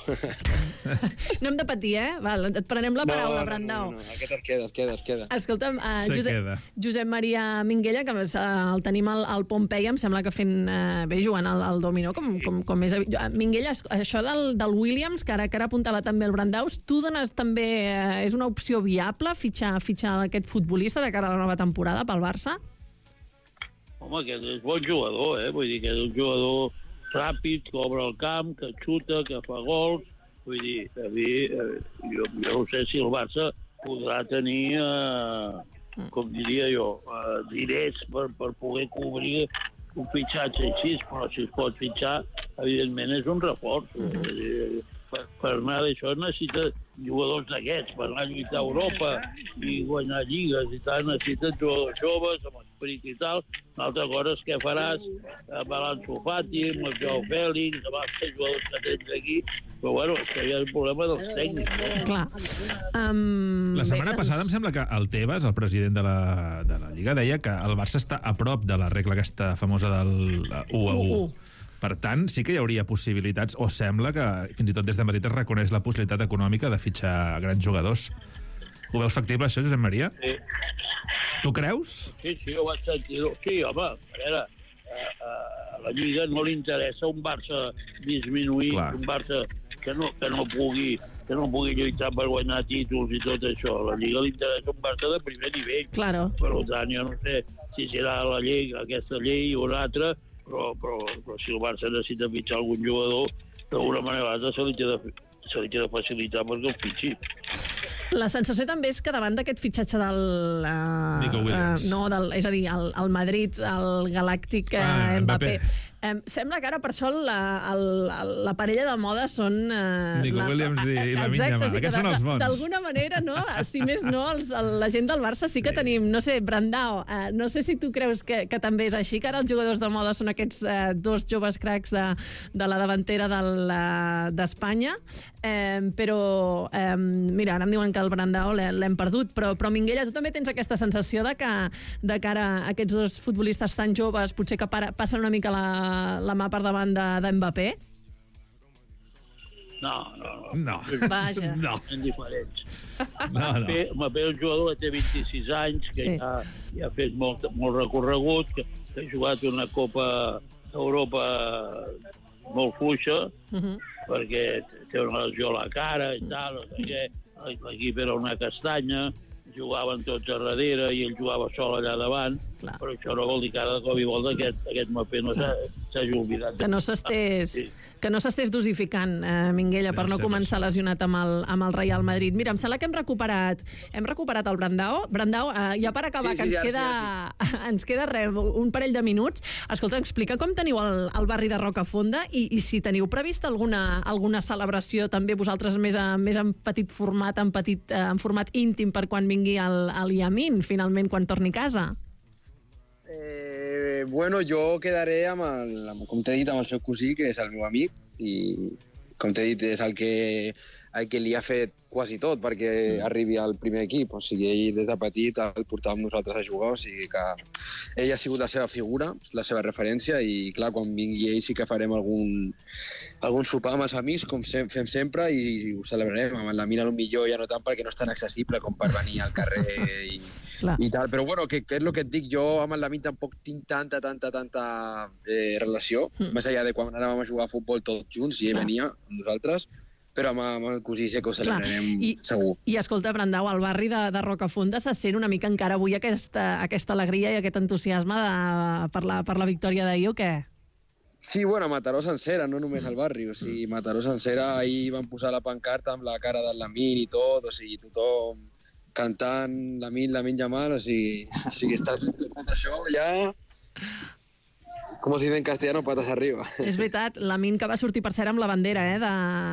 [SPEAKER 8] No hem de patir, eh? Val, et prenem la paraula,
[SPEAKER 14] no, no,
[SPEAKER 8] Brandau.
[SPEAKER 14] no, no, aquest es queda, es queda, es queda.
[SPEAKER 8] Escolta'm, uh,
[SPEAKER 11] Se
[SPEAKER 8] Josep,
[SPEAKER 11] queda.
[SPEAKER 8] Josep Maria Minguella, que uh, el tenim al, al Pompei, em sembla que fent uh, bé jugant al, al dominó, com, com, com és... Uh, Minguella, es- això del, del Williams, que ara, que ara apuntava també el Brandaus, tu dones també... Uh, és una opció viable fitxar, fitxar aquest futbolista de cara a la nova temporada pel Barça?
[SPEAKER 12] Home, aquest és bon jugador, eh? Vull dir que és un jugador ràpid, que obre el camp, que xuta, que fa gols. Vull dir, a mi, eh, jo, jo no sé si el Barça podrà tenir, eh, com diria jo, eh, diners per, per poder cobrir un fitxatge així, però si es pot fitxar, evidentment és un reforç. Uh-huh. Per, per anar d'això necessita jugadors d'aquests, per anar a lluitar a Europa i guanyar lligues i tal, necessites jugadors joves, amb esperit i tal. Una altra cosa és què faràs amb l'Ansu Fati, amb el Joao Fèlix, amb els jugadors que tens aquí, però bueno, és que hi ha el problema dels tècnics. No?
[SPEAKER 8] Clar. Um,
[SPEAKER 11] La setmana passada em sembla que el Tebas, el president de la, de la Lliga, deia que el Barça està a prop de la regla aquesta famosa del u a u. Per tant, sí que hi hauria possibilitats, o sembla que fins i tot des de Madrid es reconeix la possibilitat econòmica de fitxar grans jugadors. Ho veus factible, això, Josep Maria?
[SPEAKER 12] Sí.
[SPEAKER 11] Tu creus?
[SPEAKER 12] Sí, sí, ho vaig sentir. Sí, home, a veure, a, a la Lliga no li interessa un Barça disminuït,
[SPEAKER 11] Clar.
[SPEAKER 12] un Barça que no, que no pugui que no pugui lluitar per guanyar títols i tot això. A la Lliga li interessa un Barça de primer nivell.
[SPEAKER 8] Claro.
[SPEAKER 12] Per tant, jo no sé si serà la llei, aquesta llei o una altra, però, però, però si el Barça necessita fitxar algun jugador, d'alguna manera o altra se li té de, se li té de facilitar perquè el fitxi.
[SPEAKER 8] La sensació també és que davant d'aquest fitxatge del... Uh,
[SPEAKER 11] Nico Williams.
[SPEAKER 8] Uh, no, del, és a dir, el, el Madrid, el galàctic uh,
[SPEAKER 11] Ah,
[SPEAKER 8] Mbappé.
[SPEAKER 11] Mbappé.
[SPEAKER 8] Um, sembla que ara per això la, el, la parella de moda són... Uh,
[SPEAKER 11] Nico
[SPEAKER 8] la,
[SPEAKER 11] Williams i- i Lamine
[SPEAKER 8] Exacte,
[SPEAKER 11] Yamal.
[SPEAKER 8] sí que
[SPEAKER 11] Aquests
[SPEAKER 8] de-
[SPEAKER 11] són els bons.
[SPEAKER 8] D'alguna manera, no? Si més no, els, el, la gent del Barça sí que sí. tenim, no sé, Brandao, uh, no sé si tu creus que, que també és així, que ara els jugadors de moda són aquests uh, dos joves cracs de, de la davantera d'Espanya, de um, però um, mira, ara em diuen que el Brandao l'hem perdut, però, però Minguella, tu també tens aquesta sensació de que de cara a aquests dos futbolistes tan joves potser que para, passen una mica la, la mà per davant de, de Mbappé?
[SPEAKER 12] No, no, no.
[SPEAKER 11] No.
[SPEAKER 8] Vaja.
[SPEAKER 11] No.
[SPEAKER 12] Són diferents.
[SPEAKER 11] No, no.
[SPEAKER 12] Mbappé, Mbappé és un jugador que té vint-i-sis anys, que
[SPEAKER 8] Sí.
[SPEAKER 12] ja, ja ha fet molt, molt recorregut, que, que ha jugat una Copa d'Europa molt fluixa,
[SPEAKER 8] Uh -huh.
[SPEAKER 12] perquè té una lesió a la cara i tal, no sé què. L'equip era una castanya, jugaven tots a darrere i ell jugava sol allà davant,
[SPEAKER 8] Clar.
[SPEAKER 12] però això no vol dir que ara de cop i volta aquest, aquest Mbappé no s'hagi oblidat.
[SPEAKER 8] Que no s'estés... que no s'estés dosificant, eh, Minguella, per no començar lesionat amb el, amb el Real Madrid. Mira, em sembla que hem recuperat hem recuperat el Brandao. Brandao, eh, ja per acabar,
[SPEAKER 14] Sí, sí,
[SPEAKER 8] que ens
[SPEAKER 14] ja,
[SPEAKER 8] queda,
[SPEAKER 14] sí,
[SPEAKER 8] sí, ens queda res, un parell de minuts. Escolta, explica com teniu el, el barri de Rocafonda i, i si teniu previst alguna, alguna celebració també vosaltres més, a, més en petit format, en, petit, eh, en format íntim per quan vingui el, el Yamin, finalment, quan torni a casa.
[SPEAKER 14] Eh, bueno, jo quedaré amb el, amb, com t'he dit, amb el seu cosí, que és el meu amic, i com t'he dit, és el que, el que li ha fet quasi tot perquè mm. arribi al primer equip. O sigui, ell des de petit el portàvem nosaltres a jugar, o sigui que ell ha sigut la seva figura, la seva referència, i clar, quan vingui ell sí que farem algun, algun sopar amb els amics, com sem fem sempre, i ho celebrarem. Amb la Mina, millor ja no tant perquè no és tan accessible com per venir al carrer i, i tal. Però bueno, que, que és el que et dic, jo amb el Lamin tampoc tinc tanta, tanta, tanta eh, relació, mm. més enllà de quan anàvem a jugar a futbol tots junts i ell
[SPEAKER 8] Clar.
[SPEAKER 14] venia amb nosaltres, però amb, amb el cosí sé que ho celebrarem
[SPEAKER 8] I,
[SPEAKER 14] segur.
[SPEAKER 8] I escolta, Brandao, al barri de, de Rocafonda se sent una mica encara avui aquesta, aquesta alegria i aquest entusiasme de, per, la, per la victòria d'ahir o què?
[SPEAKER 14] Sí, bueno, Mataró sencera, no només al barri. O sigui, Mataró sencera, ahir van posar la pancarta amb la cara del Lamin i tot, o sigui, tothom cantant Lamin, Lamin Yamal, o sigui, o sigui està tot això ja... Com es diu en castellano, patas arriba.
[SPEAKER 8] És veritat, Lamin que va sortir, per cert, amb la bandera eh, de,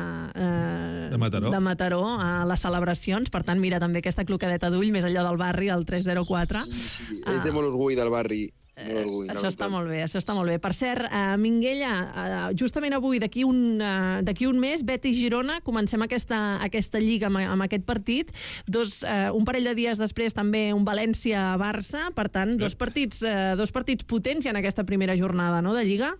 [SPEAKER 8] eh,
[SPEAKER 11] de, Mataró.
[SPEAKER 8] de Mataró a les celebracions. Per tant, mira també aquesta clocadeta d'ull més enllà del barri, el tres zero quatre.
[SPEAKER 14] Sí, sí. Ell té molt orgull del barri. Molt orgull,
[SPEAKER 8] això està molt bé, això està molt bé. Per cert, uh, Minguella, uh, justament avui, d'aquí un, uh, d'aquí un mes, Betis Girona, comencem aquesta, aquesta lliga amb, amb aquest partit. Dos, uh, un parell de dies després també un València-Barça, per tant, dos partits, uh, dos partits potents ja en aquesta primera jornada, no?, de lliga.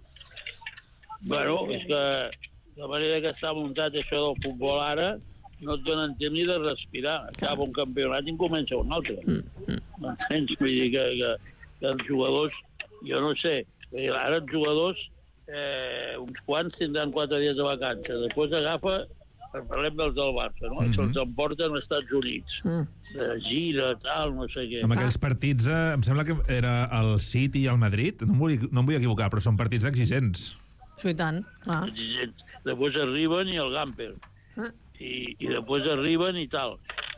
[SPEAKER 12] Bueno, és que la manera que està muntat això del futbol ara no et donen temps ni de respirar. Acaba un campionat i en comença un altre. Mm. M'entens? Vull dir que, que que els jugadors, jo no sé, ara els jugadors, eh, uns quants tindran quatre dies de vacances, després agafa, parlem dels del Barça, no? Mm-hmm. Se'ls emporten als Estats Units, mm. de gira, tal, no sé què.
[SPEAKER 11] Amb aquells partits, eh, em sembla que era el City i el Madrid, no em vull, no em vull equivocar, però són partits exigents.
[SPEAKER 8] Sí, tant. Ah.
[SPEAKER 12] Exigents. Després arriben i el Gamper. Ah. I, i després arriben i tal.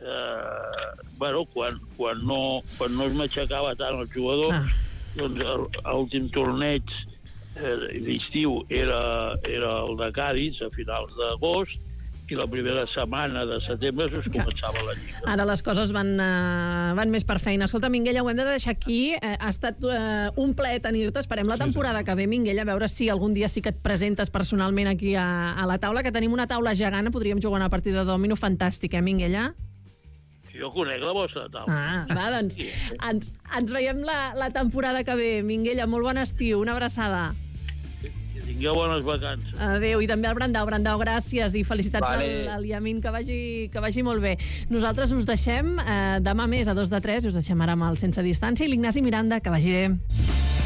[SPEAKER 12] Eh, bueno, quan, quan, no, quan no es matxacava tant el jugador, ah. doncs l'últim torneig eh, d'estiu era, era el de Cádiz a finals d'agost, i la primera setmana de setembre es començava la lliga.
[SPEAKER 8] Ara les coses van, uh, van més per feina. Escolta, Minguella, ho hem de deixar aquí. Uh, ha estat uh, un plaer tenir-te. Esperem la temporada sí, sí. que ve, Minguella, a veure si algun dia sí que et presentes personalment aquí a, a la taula, que tenim una taula gegant, podríem jugar una partida de dòmino fantàstica, eh, Minguella?
[SPEAKER 12] Jo conec la vostra taula.
[SPEAKER 8] Ah, va, doncs ens, ens veiem la, la temporada que ve. Minguella, molt bon estiu, una abraçada.
[SPEAKER 12] Que tingueu bones vacances.
[SPEAKER 8] Adéu, i també al Brandao. Brandao, gràcies i felicitats
[SPEAKER 12] vale.
[SPEAKER 8] al, al Yamin, que vagi, que vagi molt bé. Nosaltres us deixem eh, demà més a dos de tres, us deixem ara amb el Sense Distància, i l'Ignasi Miranda, que vagi bé.